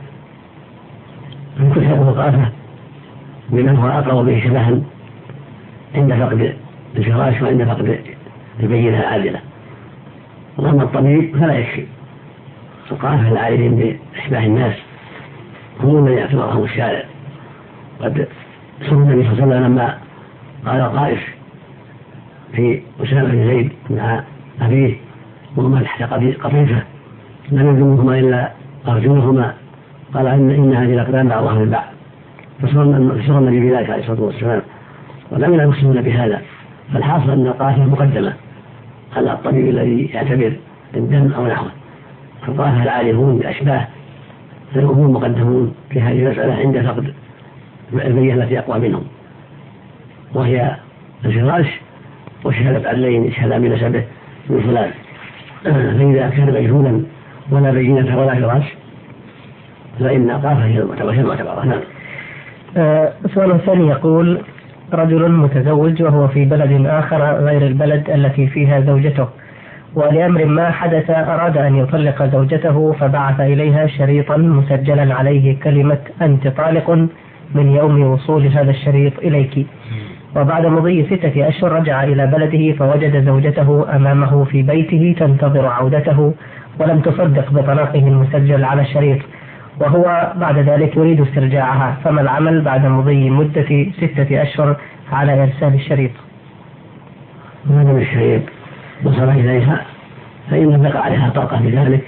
يمكن حكم القافة بمن هو أقرب به شبها عند فقد الفراش وعند فقد البينة العادلة. وأما الطبيب فلا يكفي، القافة العارفين بإشباه الناس هم الذي اعتبرهم الشارع. قد سمع النبي صلى الله عليه وسلم لما قال الطائف في أسامة بن زيد مع أبيه وهما تحت قطيفة لم يلزمهما إلا أرجلهما، قال إن هذه الأقدام بعضها من بعض، فسر النبي بذلك عليه الصلاة والسلام ولم يلزمون بهذا. فالحاصل أن القافة مقدمة على الطبيب الذي يعتبر الدم أو نحوه، فالقافة العارفون بأشباه فهم مقدمون في هذه المسألة عند فقد البينة التي أقوى منهم، وهي الفراش وشهادة عدلين يشهدان بنسبه من فلان. فإذا كان مجهولا ولا بينة ولا فراش فإن القافة هي المعتبرة. نعم. السؤال الثاني يقول: رجل متزوج وهو في بلد آخر غير البلد التي فيها زوجته، ولأمر ما حدث أراد أن يطلق زوجته فبعث إليها شريطا مسجلا عليه كلمة أنت طالق من يوم وصول هذا الشريط إليك، وبعد مضي 6 أشهر رجع إلى بلده فوجد زوجته أمامه في بيته تنتظر عودته ولم تصدق بطلاقه المسجل على الشريط، وهو بعد ذلك يريد استرجاعها، فما العمل بعد مضي مدة 6 أشهر على إرسال الشريط؟ وما لم الشريط وصل إليها فإن بقى عليها طاقة بذلك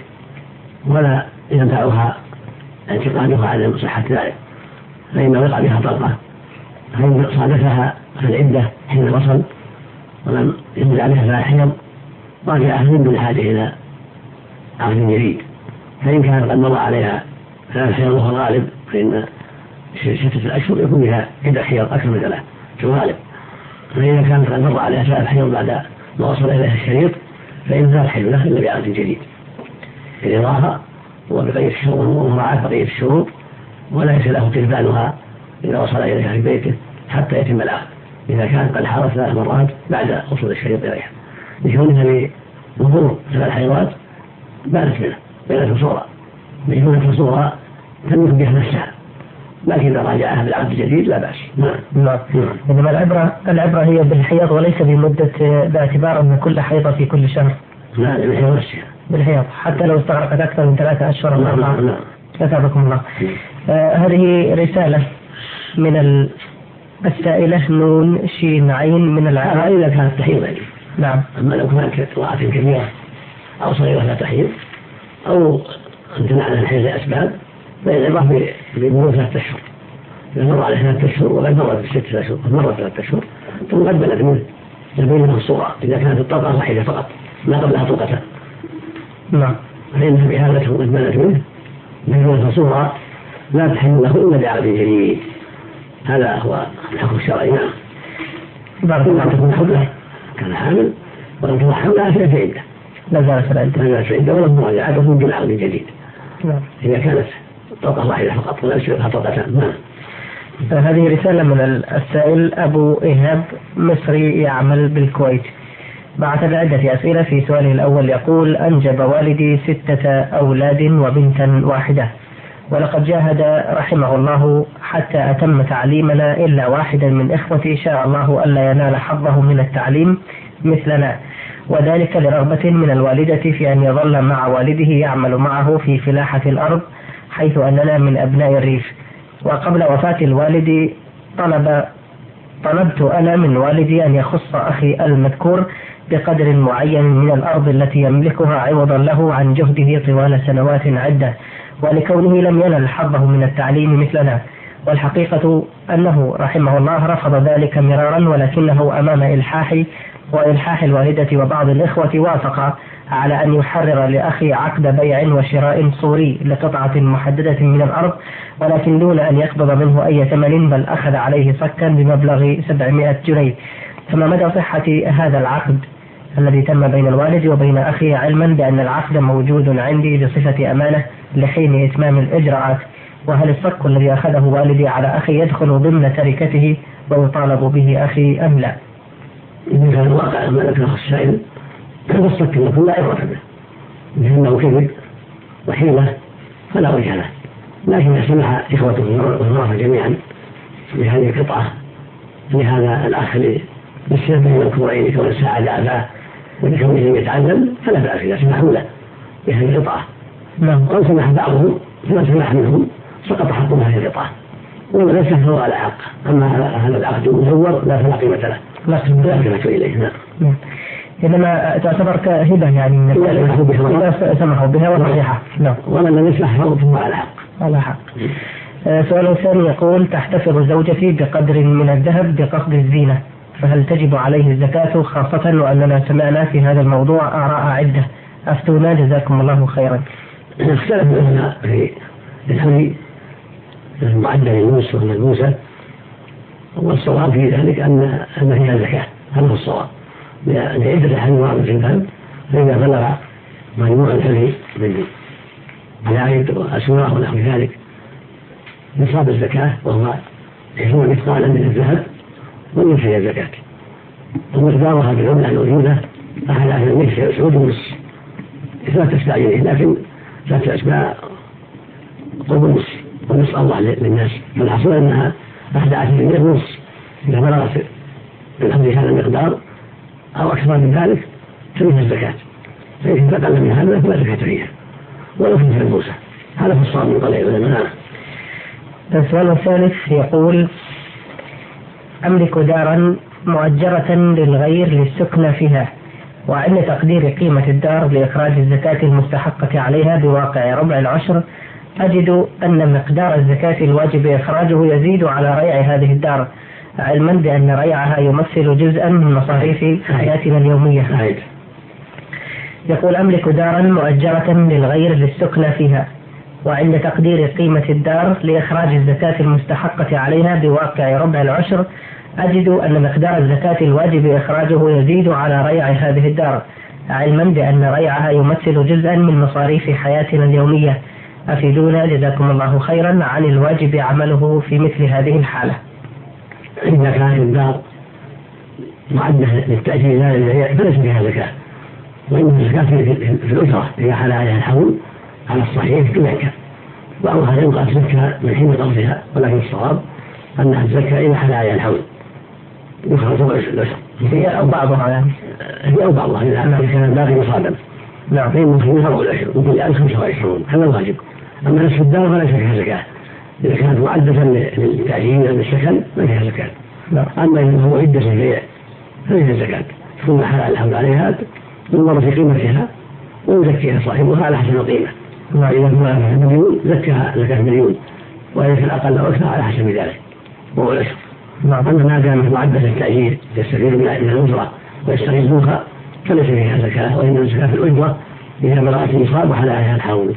ولا ينفعها اعتقادها على صحة ذلك، فإن بقى بها طاقة، فإن صادفها في العدة حين وصل ولم ينزل عليها فلا حيض راجعها من دون حاجة إلى عقد جديد. فإن كان قد مضى عليها ثلاث حيض وهو غالب فإن ستة الأشهر يكون بها عدة حيض أكثر من ثلاث في الغالب. فإذا كانت قد مضى عليها ثلاث حيض بعد ما وصل إليها الشريط فإن لا تحل له إلا بعقد جديد برضاها وبقية الشروط ومراعاة بقية الشروط، ولا ليس له تلبانها إذا وصل إليها في بيته حتى يتم العقد إذا كان قد حارت 3 مرات بعد وصول الشريط إليها، لكونها بظهور 3 حيضات بانت منه بينة صورة بينة صورة تملك بها نفسها، لكن إذا راجعها بالعقد الجديد لا بأس. نعم. إنما العبرة هي بالحيض وليس بمدة، باعتبار أن كل حيضة في كل شهر. لا بالحيض بالحيض حتى لو استغرقت أكثر من 3 أشهر أو 4. أثابكم الله. هذه رسالة من السائلة نون شين عين من العراق. إذا كانت تحيض يعني. نعم. أما لو كانت امرأة كبيرة أو صغيرة لا تحيض أو امتنع عن الحيض لأسباب فالعبرة بمرور 3 أشهر. إذا مر على 3 أشهر وقد مرت 6 أشهر قد مرت 3 أشهر ثم قد بلغ منه يبين الصورة إذا كانت الطلقة واحدة فقط ما قبلها طلقتان. نعم. فإنها بهذا قد بلغ منه بين صورة لا تحل له إلا بعقد جديد. هذا هو الحكم الشرعي. نعم. بارك الله تكون حملة كان حامل ولم تكن حملها في عدة لا زالت العدة ولم تراجع تكون بالعقد الجديد. نعم. إذا كانت طلقة واحدة فقط ولا يشبهها طلقتان. نعم. هذه رسالة من السائل أبو إيهاب مصري يعمل بالكويت، بعث بعدة أسئلة. في سؤاله الأول يقول: أنجب والدي 6 أولاد وبنتا واحدة، ولقد جاهد رحمه الله حتى أتم تعليمنا، إلا واحدا من إخوتي شاء الله ألا ينال حظه من التعليم مثلنا، وذلك لرغبة من الوالدة في أن يظل مع والده يعمل معه في فلاحة الأرض، حيث أننا من أبناء الريف. وقبل وفاة الوالد طلبت أنا من والدي أن يخص أخي المذكور بقدر معين من الأرض التي يملكها عوضا له عن جهده طوال سنوات عدة، ولكونه لم ينل حظه من التعليم مثلنا. والحقيقة أنه رحمه الله رفض ذلك مرارا، ولكنه أمام إلحاح الوالدة وبعض الإخوة وافق على أن يحرر لأخي عقد بيع وشراء صوري لقطعة محددة من الأرض، ولكن دون أن يقبض منه أي ثمن، بل أخذ عليه صكا بمبلغ 700 جنيه. فما مدى صحة هذا العقد الذي تم بين الوالد وبين أخي، علما بأن العقد موجود عندي بصفة أمانة لحين إتمام الإجراءات؟ وهل الصك الذي أخذه والدي على أخي يدخل ضمن تركته ويطالب به أخي أم لا؟ إذا كان الواقع أمانة السائل فالصك لكم لا عبرة به، لأنه كذب وحيلة فلا وجه له. لكن إذا سمح إخوته والغرفة جميعا بهذه القطعة لهذا الأخ للسبب من الكورين كون ساعد أباه ولكونه يتعلم فلا بأس إذا سمحوا له بهذه القطعة. وإن سمح بعضهم فما سمح منهم سقط حقهم هذه القطعة، ومن ليس فهو على حق. أما هذا العقد المزور لا فلا قيمة له، لا قيمة إليه. نعم. إنما تعتبر كهبة يعني إذا سمحوا بها وصحيحة. نعم. ومن لم يسمح فهو على حق. على حق. سؤال ثاني يقول: تحتفظ زوجتي بقدر من الذهب بقصد الزينة، فهل تجب عليه الزكاة، خاصة وأننا سمعنا في هذا الموضوع آراء عدة؟ أفتونا جزاكم الله خيرا. اختلف العلماء في الحلي المعدل الموس والملموسة، والصواب في ذلك أن فيها زكاة. هذا هو الصواب، لأن عدة أحيان في الذهب فإذا بلغ مجموع الحلي من العيد وأسواق ونحو ذلك نصاب الزكاة، وهو 20 مثقالا من الذهب وليس هي الزكاة، ومقدارها بالعملة الموجودة 11 سعود ونصف، 3 أشباع جنيه، لكن 3 أشباع قرب النصف، ونصف الله للناس، فالحصول أنها 11 جنيه ونصف إذا بلغت بالحمد هذا المقدار أو أكثر من ذلك تنفذ الزكاة، فإذا تقل من هذا فلا زكاة فيها ولو في الموسى. هذا في الصواب من قضايا العلماء. السؤال الثالث يقول: أملك دارا مؤجرة للغير للسكن فيها، وعند تقدير قيمة الدار لإخراج الزكاة المستحقة عليها بواقع ربع العشر أجد أن مقدار الزكاة الواجب إخراجه يزيد على ريع هذه الدار، علما بأن ريعها يمثل جزءا من مصاريف حياتنا اليومية. يقول: أملك دارا مؤجرة للغير للسكن فيها، وعند تقدير قيمة الدار لإخراج الزكاة المستحقة عليها بواقع ربع العشر أجد أن مقدار الزكاة الواجب إخراجه يزيد على ريع هذه الدار، علما بأن ريعها يمثل جزءا من مصاريف حياتنا اليومية. أفيدونا جزاكم الله خيرا عن الواجب عمله في مثل هذه الحالة. إذا كانت الدار معدة للتأجير لا للبيع فليس فيها زكاة، وإن الزكاة في الأجرة إذا حال عليها الحول على الصحيح تزكى، بعضها ينقص زكاة من حين قبضها، ولكن الصواب أنها الزكاة إذا حال عليها الحول يخرج ربع العشر هي أو بعضها يعني هي أو بعضها إذا كان الباقي مصادم فإن فيها ربع العشر ممكن يعني 25 هذا الواجب. أما نصف الدار فليس فيها زكاة، إذا كانت معدة للتعجيل أو للسكن ما فيها زكاة. أما إذا هو عدة البيع فليس زكاة، ثم حال الحول عليها ينظر في قيمتها ويزكيها صاحبها على حسب القيمة. إذا كان مليون زكاها زكاة مليون، وإذا كان أقل أو أكثر على حسب ذلك وهو العشر. أما ما دامت معدة للتعجيل يستفيد من الأجرة ويستغلوها فليس فيها زكاة، وإنما الزكاة في الأجرة إذا بلغت النصاب وحال عليها الحول.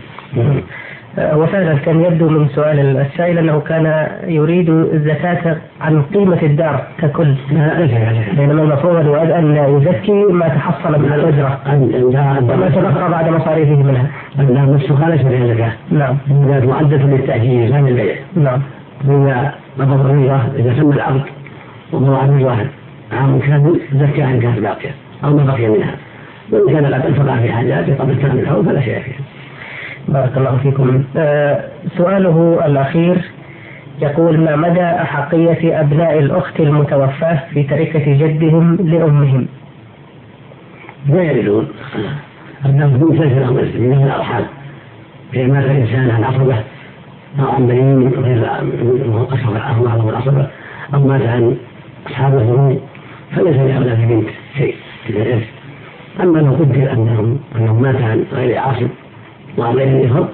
وفعلا كان يبدو من سؤال السائل أنه كان يريد الزكاة عن قيمة الدار ككل، بينما المفروض يريد أن يزكي ما تحصل من الأجرة وما تبقى بعد مصاريفه منها. الدار نفسها ليس فيها زكاة. نعم. إذا معدة للتأجيل لا للبيع. نعم. إذا مضى الأجرة إذا تم العقد ومضى الأجرة عام كامل زكاة إن كانت باقية أو ما بقي منها، وإن كان قد أنفق في حاجاته قبل تمام الحول فلا شيء فيها. بارك الله فيكم. سؤاله الأخير يقول: ما مدى أحقية أبناء الأخت المتوفاة في تركة جدهم لأمهم؟ لا يرثون، أبنائهم ليس لهم من الأرحام، إذا مات الإنسان عن عصبة أو عن بنين غير أصحاب العصبة أو مات عن أصحاب الذنوب فليس لأولاد بنت شيء في الإرث. أما لو قدر أنهم مات عن غير عاصب وعن غير الإفراد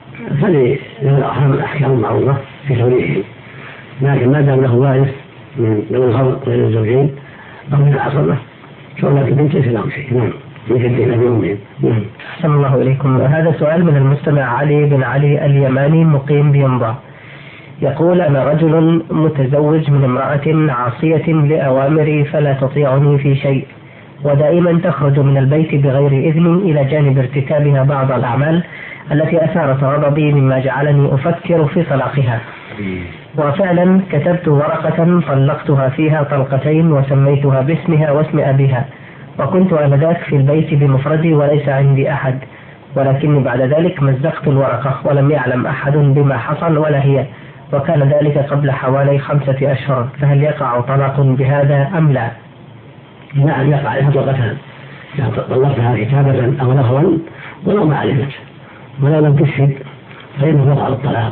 فللأرحام الأحكام المعروفة في توريثهم، لكن ما دام له وارث من الفرد غير الزوجين أو من العصبة فأولاد البنت ليس لهم شيء. نعم. من جدهم أبيهم. نعم. أحسن الله إليكم. هذا سؤال من المستمع علي بن علي اليماني مقيم بينبع، يقول: أنا رجل متزوج من امرأة عاصية لأوامري فلا تطيعني في شيء، ودائما تخرج من البيت بغير إذن إلى جانب ارتكابها بعض الأعمال التي أثارت غضبي مما جعلني أفكر في طلاقها. وفعلا كتبت ورقة طلقتها فيها طلقتين وسميتها باسمها واسم أبيها، وكنت آنذاك في البيت بمفردي وليس عندي أحد، ولكني بعد ذلك مزقت الورقة ولم يعلم أحد بما حصل ولا هي، وكان ذلك قبل حوالي 5 أشهر، فهل يقع طلاق بهذا أم لا؟ نعم يقع لها طلقتها، طلقتها كتابة أو لهوا ولو ما علمت ولا لم تشهد فإنه يقع الطلاق،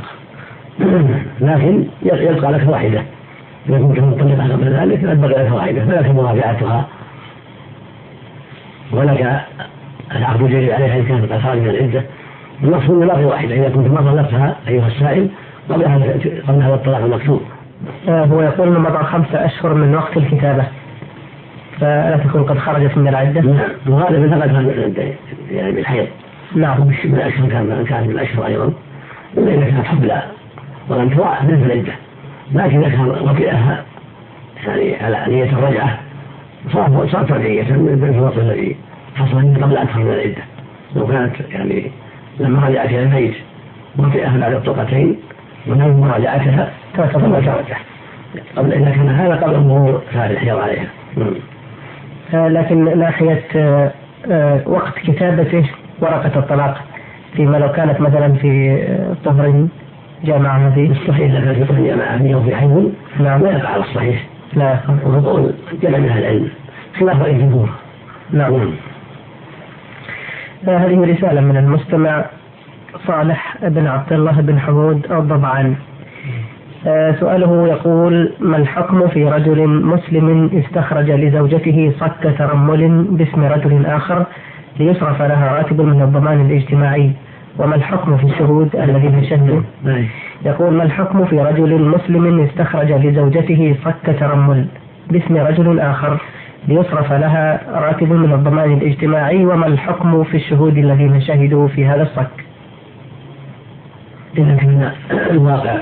لكن يبقى لك واحدة إذا كنت مطلقة قبل ذلك يبقى لك واحدة فلك مراجعتها ولك العقد الجديد عليها إن كانت قد خارج من العدة. المقصود باقي واحدة إذا كنت ما طلقتها أيها السائل قبل هذا الطلاق المكتوب. هو يقول أنه مضى 5 أشهر من وقت الكتابة فلا تكون قد خرجت من العدة. نعم وغالبا فقد خرجت من العدة يعني بالحيض. نعم. مش من الأشهر كان من الأشهر أيضا إلا إذا كانت حبلى ولم توعى من العدة، لكن إذا كان وطئها يعني على نية الرجعة صارت رجعية من الوقت الذي حصل قبل أن تخرج من العدة. لو كانت يعني لما رجعت إلى البيت وطئها بعد الطلقتين ونوم مراجعتها تعتبر قبل إذا كان هذا قبل مرور شهر الحيض عليها. لكن ناحية وقت كتابته ورقة الطلاق فيما لو كانت مثلا في طهر جامعة هذه الصحيح لك في طهر جامعة في حيض لا يقع على الصحيح لا وقول جمع من العلم خلاف رأي الجمهور. نعم. هذه رسالة من المستمع صالح بن عبد الله بن حمود الضبعان، سؤاله يقول: ما الحكم في رجل مسلم استخرج لزوجته صك ترمل باسم رجل آخر ليصرف لها راتب من الضمان الاجتماعي، وما الحكم في الشهود الذين شهدوا؟ يقول: ما الحكم في رجل مسلم استخرج لزوجته صك ترمل باسم رجل آخر ليصرف لها راتب من الضمان الاجتماعي، وما الحكم في الشهود الذين شهدوا في هذا الصك؟ إذا كان الواقع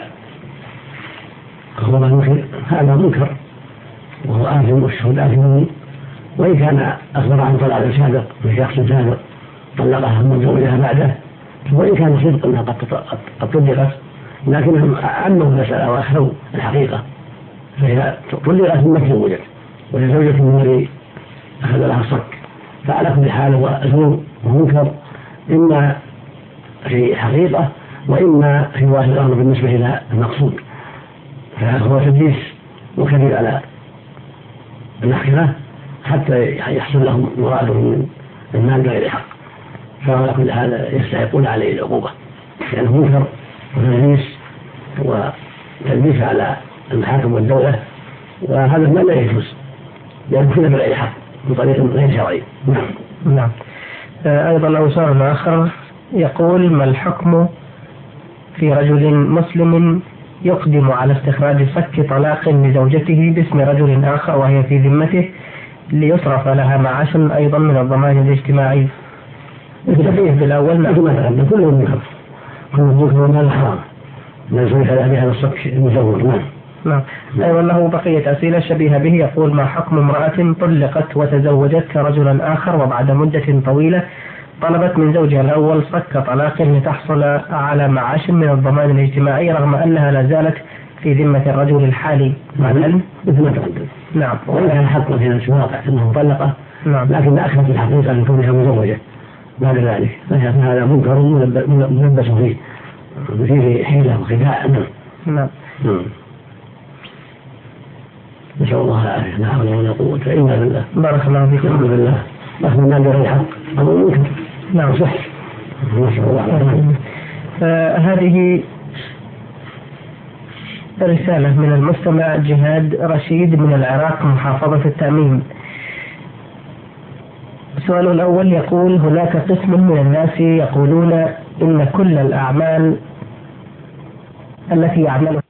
هو المنكر هذا منكر وهو آثم والشهود آثمون، وإن كان أخبر عن طلاق سابق من شخص سابق طلقها من زوجها بعده، وإن كان صدق أنها قد طلقت، لكنهم عموا المسألة وأخذوا الحقيقة، فهي طلقت ثم تزوجت وهي زوجة من الذي أخذ لها الصك، فعلى كل حال هو زور ومنكر إما في حقيقة وإما في ظاهر الأمر بالنسبة إلى المقصود، فهو تدليس وكذب على المحكمة حتى يحصل لهم مرادهم من المال بغير حق، فعلى كل حال يستحقون عليه العقوبة لأنه منكر وتدليس على المحاكم والدولة، وهذا المال لا يجوز لأنه كذب بغير حق بطريق غير شرعي. نعم. أيضا له سؤال آخر يقول: ما الحكم في رجل مسلم يقدم على استخراج صك طلاق لزوجته باسم رجل آخر وهي في ذمته ليصرف لها معاش أيضا من الضمان الاجتماعي؟ الشبيه بالأول. نعم. كله منكر، كله منكر ومال حرام، لا يصرف لها بهذا الصك المزور. نعم. أيضا له بقية أسئلة شبيهة به. يقول: ما حكم امرأة طلقت وتزوجت رجلا آخر وبعد مدة طويلة طلبت من زوجها الأول صك طلاق لتحصل على معاش من الضمان الاجتماعي رغم أنها لا زالت في ذمة الرجل الحالي مع العلم؟ مثل ما تقدم. نعم. وإن كان حقا في نفس الواقع أنه مطلقة، نعم، لكن أكثر في الحقيقة أن كونها مزوجة بعد ذلك، فهذا منكر ملبس فيه حيلة وخداع. نعم. نسأل الله العافية، لا حول ولا قوة إلا بالله. بارك الله فيكم. الحمد لله. أخذ المال بغير حق أمر منكر. نعم. صح. نسأل الله العافية. هذه رسالة من المستمع جهاد رشيد من العراق محافظة التأمين. السؤال الأول يقول: هناك قسم من الناس يقولون إن كل الأعمال التي يعملها